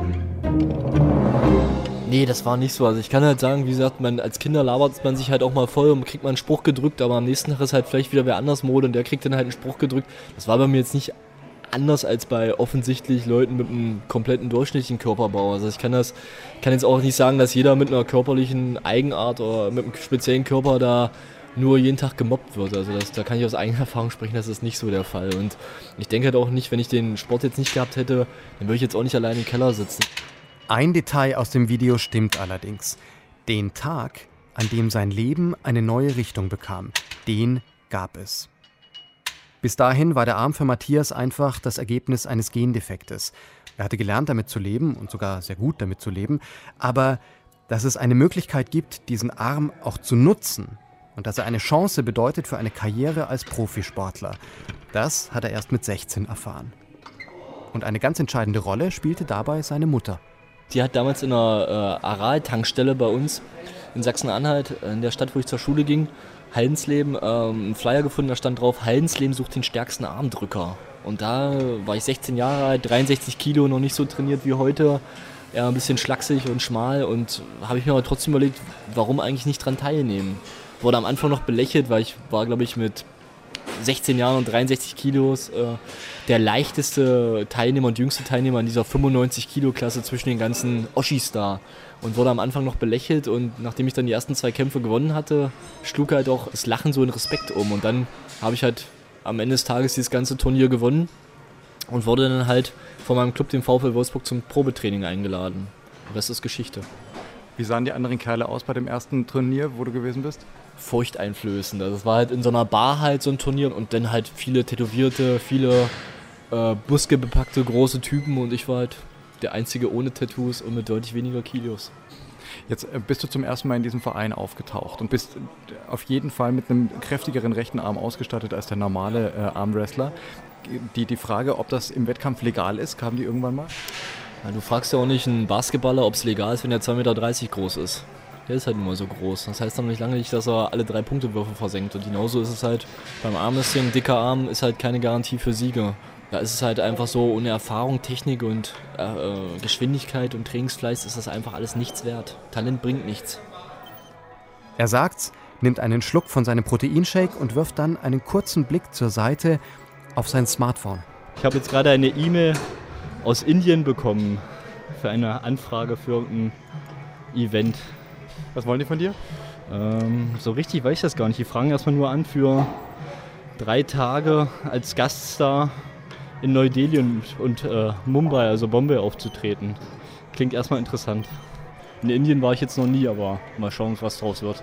Nee, das war nicht so. Also ich kann halt sagen, wie gesagt, als Kinder labert man sich halt auch mal voll und kriegt mal einen Spruch gedrückt, aber am nächsten Tag ist halt vielleicht wieder wer anders Mode und der kriegt dann halt einen Spruch gedrückt. Das war bei mir jetzt nicht anders als bei offensichtlich Leuten mit einem kompletten durchschnittlichen Körperbau. Also ich kann jetzt auch nicht sagen, dass jeder mit einer körperlichen Eigenart oder mit einem speziellen Körper da nur jeden Tag gemobbt wird. Also da kann ich aus eigener Erfahrung sprechen, das ist nicht so der Fall. Und ich denke halt auch nicht, wenn ich den Sport jetzt nicht gehabt hätte, dann würde ich jetzt auch nicht allein im Keller sitzen. Ein Detail aus dem Video stimmt allerdings. Den Tag, an dem sein Leben eine neue Richtung bekam, den gab es. Bis dahin war der Arm für Matthias einfach das Ergebnis eines Gendefektes. Er hatte gelernt, damit zu leben und sogar sehr gut damit zu leben. Aber dass es eine Möglichkeit gibt, diesen Arm auch zu nutzen und dass er eine Chance bedeutet für eine Karriere als Profisportler, das hat er erst mit 16 erfahren. Und eine ganz entscheidende Rolle spielte dabei seine Mutter. Die hat damals in einer Aral-Tankstelle bei uns in Sachsen-Anhalt, in der Stadt, wo ich zur Schule ging, Haldensleben, einen Flyer gefunden, da stand drauf, Haldensleben sucht den stärksten Armdrücker. Und da war ich 16 Jahre alt, 63 Kilo, noch nicht so trainiert wie heute, eher ein bisschen schlaksig und schmal und habe ich mir aber trotzdem überlegt, warum eigentlich nicht dran teilnehmen. Wurde am Anfang noch belächelt, weil ich war, glaube ich, mit 16 Jahren und 63 Kilos der leichteste Teilnehmer und jüngste Teilnehmer in dieser 95-Kilo-Klasse zwischen den ganzen Oschis da. Und wurde am Anfang noch belächelt und nachdem ich dann die ersten 2 Kämpfe gewonnen hatte, schlug halt auch das Lachen so in Respekt um. Und dann habe ich halt am Ende des Tages dieses ganze Turnier gewonnen und wurde dann halt von meinem Club, dem VfL Wolfsburg, zum Probetraining eingeladen. Und das ist Geschichte. Wie sahen die anderen Kerle aus bei dem ersten Turnier, wo du gewesen bist? Furchteinflößend. Also es war halt in so einer Bar halt so ein Turnier und dann halt viele Tätowierte, viele muskelbepackte große Typen und ich war halt der Einzige ohne Tattoos und mit deutlich weniger Kilos. Jetzt bist du zum ersten Mal in diesem Verein aufgetaucht und bist auf jeden Fall mit einem kräftigeren rechten Arm ausgestattet als der normale Armwrestler. Die Frage, ob das im Wettkampf legal ist, kam die irgendwann mal? Ja, du fragst ja auch nicht einen Basketballer, ob es legal ist, wenn er 2,30 Meter groß ist. der ist halt nur mal so groß. Das heißt dann noch nicht lange nicht, dass er alle 3-Punkte-Würfe versenkt. Und genauso ist es halt beim Armwrestling. Dicker Arm ist halt keine Garantie für Siege. Da ist es halt einfach so, ohne Erfahrung, Technik und Geschwindigkeit und Trainingsfleiß ist das einfach alles nichts wert. Talent bringt nichts. Er sagt's, nimmt einen Schluck von seinem Proteinshake und wirft dann einen kurzen Blick zur Seite auf sein Smartphone. Ich habe jetzt gerade eine E-Mail aus Indien bekommen für eine Anfrage für ein Event. Was wollen die von dir? So richtig weiß ich das gar nicht. Die fragen erstmal nur an, für 3 Tage als Gaststar in Neu-Delhi und Mumbai, also Bombay, aufzutreten. Klingt erstmal interessant. In Indien war ich jetzt noch nie, aber mal schauen, was draus wird.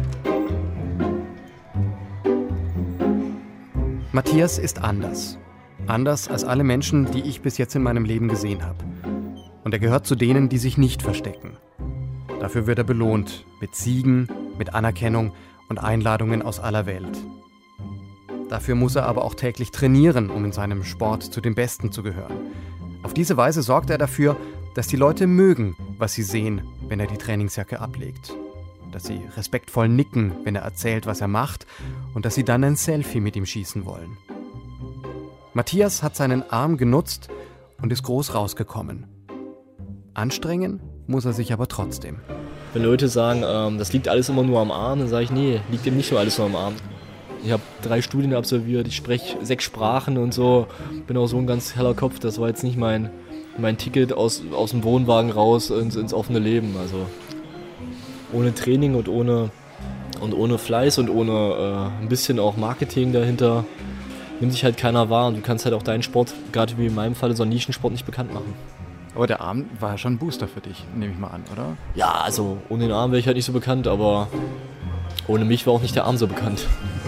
Matthias ist anders. Anders als alle Menschen, die ich bis jetzt in meinem Leben gesehen habe. Und er gehört zu denen, die sich nicht verstecken. Dafür wird er belohnt. Mit Siegen, mit Anerkennung und Einladungen aus aller Welt. Dafür muss er aber auch täglich trainieren, um in seinem Sport zu den Besten zu gehören. Auf diese Weise sorgt er dafür, dass die Leute mögen, was sie sehen, wenn er die Trainingsjacke ablegt. Dass sie respektvoll nicken, wenn er erzählt, was er macht, und dass sie dann ein Selfie mit ihm schießen wollen. Matthias hat seinen Arm genutzt und ist groß rausgekommen. Anstrengen muss er sich aber trotzdem. Wenn Leute sagen, das liegt alles immer nur am Arm, dann sage ich, nee, liegt eben nicht nur alles nur am Arm. Ich habe 3 Studien absolviert, ich spreche 6 Sprachen und so, bin auch so ein ganz heller Kopf, das war jetzt nicht mein Ticket aus dem Wohnwagen raus ins offene Leben. Also ohne Training und ohne Fleiß und ohne ein bisschen auch Marketing dahinter nimmt sich halt keiner wahr und du kannst halt auch deinen Sport, gerade wie in meinem Fall, so einen Nischensport nicht bekannt machen. Aber der Arm war ja schon ein Booster für dich, nehme ich mal an, oder? Ja, also ohne den Arm wäre ich halt nicht so bekannt, aber ohne mich war auch nicht der Arm so bekannt.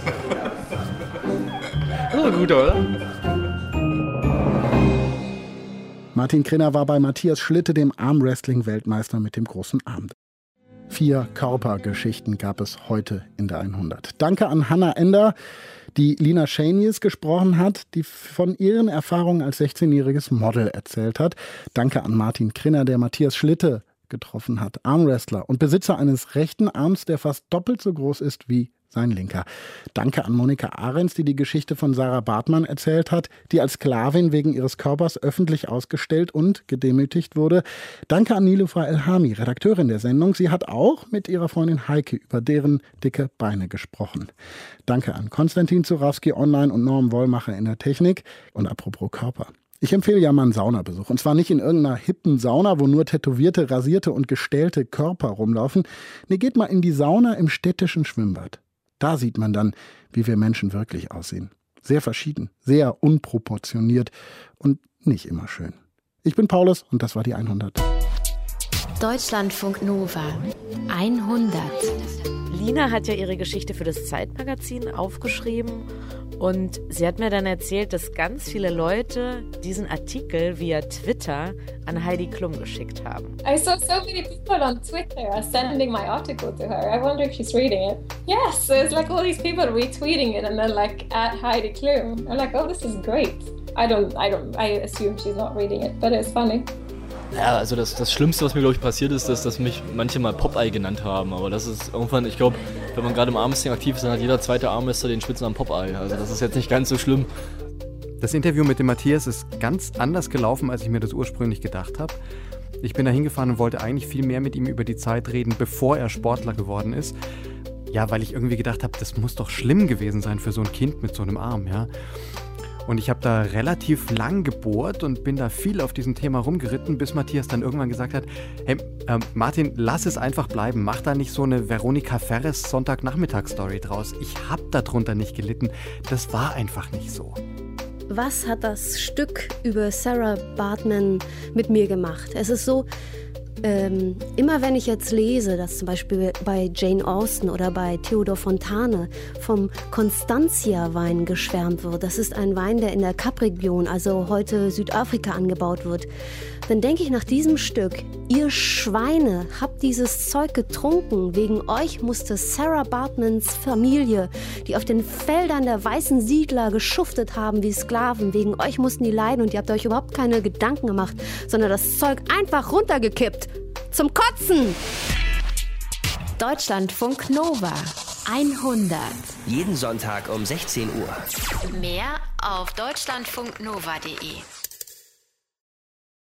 Das war gut, oder? Martin Krinner war bei Matthias Schlitte, dem Armwrestling-Weltmeister mit dem großen Arm. 4 Körpergeschichten gab es heute in der 100. Danke an Hannah Ender, die Lina Chanies gesprochen hat, die von ihren Erfahrungen als 16-jähriges Model erzählt hat. Danke an Martin Krinner, der Matthias Schlitte getroffen hat, Armwrestler und Besitzer eines rechten Arms, der fast doppelt so groß ist wie sein linker. Danke an Monika Ahrens, die die Geschichte von Sarah Bartmann erzählt hat, die als Sklavin wegen ihres Körpers öffentlich ausgestellt und gedemütigt wurde. Danke an Nilüfer Elhami, Redakteurin der Sendung. Sie hat auch mit ihrer Freundin Heike über deren dicke Beine gesprochen. Danke an Konstantin Zurawski online und Norm Wollmacher in der Technik. Und apropos Körper. Ich empfehle ja mal einen Saunabesuch. Und zwar nicht in irgendeiner hippen Sauna, wo nur tätowierte, rasierte und gestählte Körper rumlaufen. Nee, geht mal in die Sauna im städtischen Schwimmbad. Da sieht man dann, wie wir Menschen wirklich aussehen. Sehr verschieden, sehr unproportioniert und nicht immer schön. Ich bin Paulus und das war die 100. Deutschlandfunk Nova 100. Lina hat ja ihre Geschichte für das Zeitmagazin aufgeschrieben und sie hat mir dann erzählt, dass ganz viele Leute diesen Artikel via Twitter an Heidi Klum geschickt haben. I saw so many people on Twitter sending my article to her. I wonder if she's reading it. Yes, so it's like all these people retweeting it and then like at Heidi Klum. I'm like, oh, this is great. I assume she's not reading it, but it's funny. Ja, also das Schlimmste, was mir, glaube ich, passiert ist, dass mich manche mal Popeye genannt haben. Aber das ist irgendwann, ich glaube, wenn man gerade im Armwrestling aktiv ist, dann hat jeder zweite Armwrestler den Spitznamen Popeye. Also das ist jetzt nicht ganz so schlimm. Das Interview mit dem Matthias ist ganz anders gelaufen, als ich mir das ursprünglich gedacht habe. Ich bin da hingefahren und wollte eigentlich viel mehr mit ihm über die Zeit reden, bevor er Sportler geworden ist. Ja, weil ich irgendwie gedacht habe, das muss doch schlimm gewesen sein für so ein Kind mit so einem Arm, ja. Und ich habe da relativ lang gebohrt und bin da viel auf diesem Thema rumgeritten, bis Matthias dann irgendwann gesagt hat, hey Martin, lass es einfach bleiben, mach da nicht so eine Veronika Ferres Sonntagnachmittag-Story draus. Ich hab darunter nicht gelitten, das war einfach nicht so. Was hat das Stück über Sarah Bartman mit mir gemacht? Es ist so, immer wenn ich jetzt lese, dass zum Beispiel bei Jane Austen oder bei Theodor Fontane vom Constantia-Wein geschwärmt wird, das ist ein Wein, der in der Kap-Region, also heute Südafrika, angebaut wird, dann denke ich nach diesem Stück, ihr Schweine, habt dieses Zeug getrunken, wegen euch musste Sarah Bartmans Familie, die auf den Feldern der weißen Siedler geschuftet haben wie Sklaven, wegen euch mussten die leiden und ihr habt euch überhaupt keine Gedanken gemacht, sondern das Zeug einfach runtergekippt. Zum Kotzen! Deutschlandfunk Nova 100. Jeden Sonntag um 16 Uhr. Mehr auf deutschlandfunknova.de.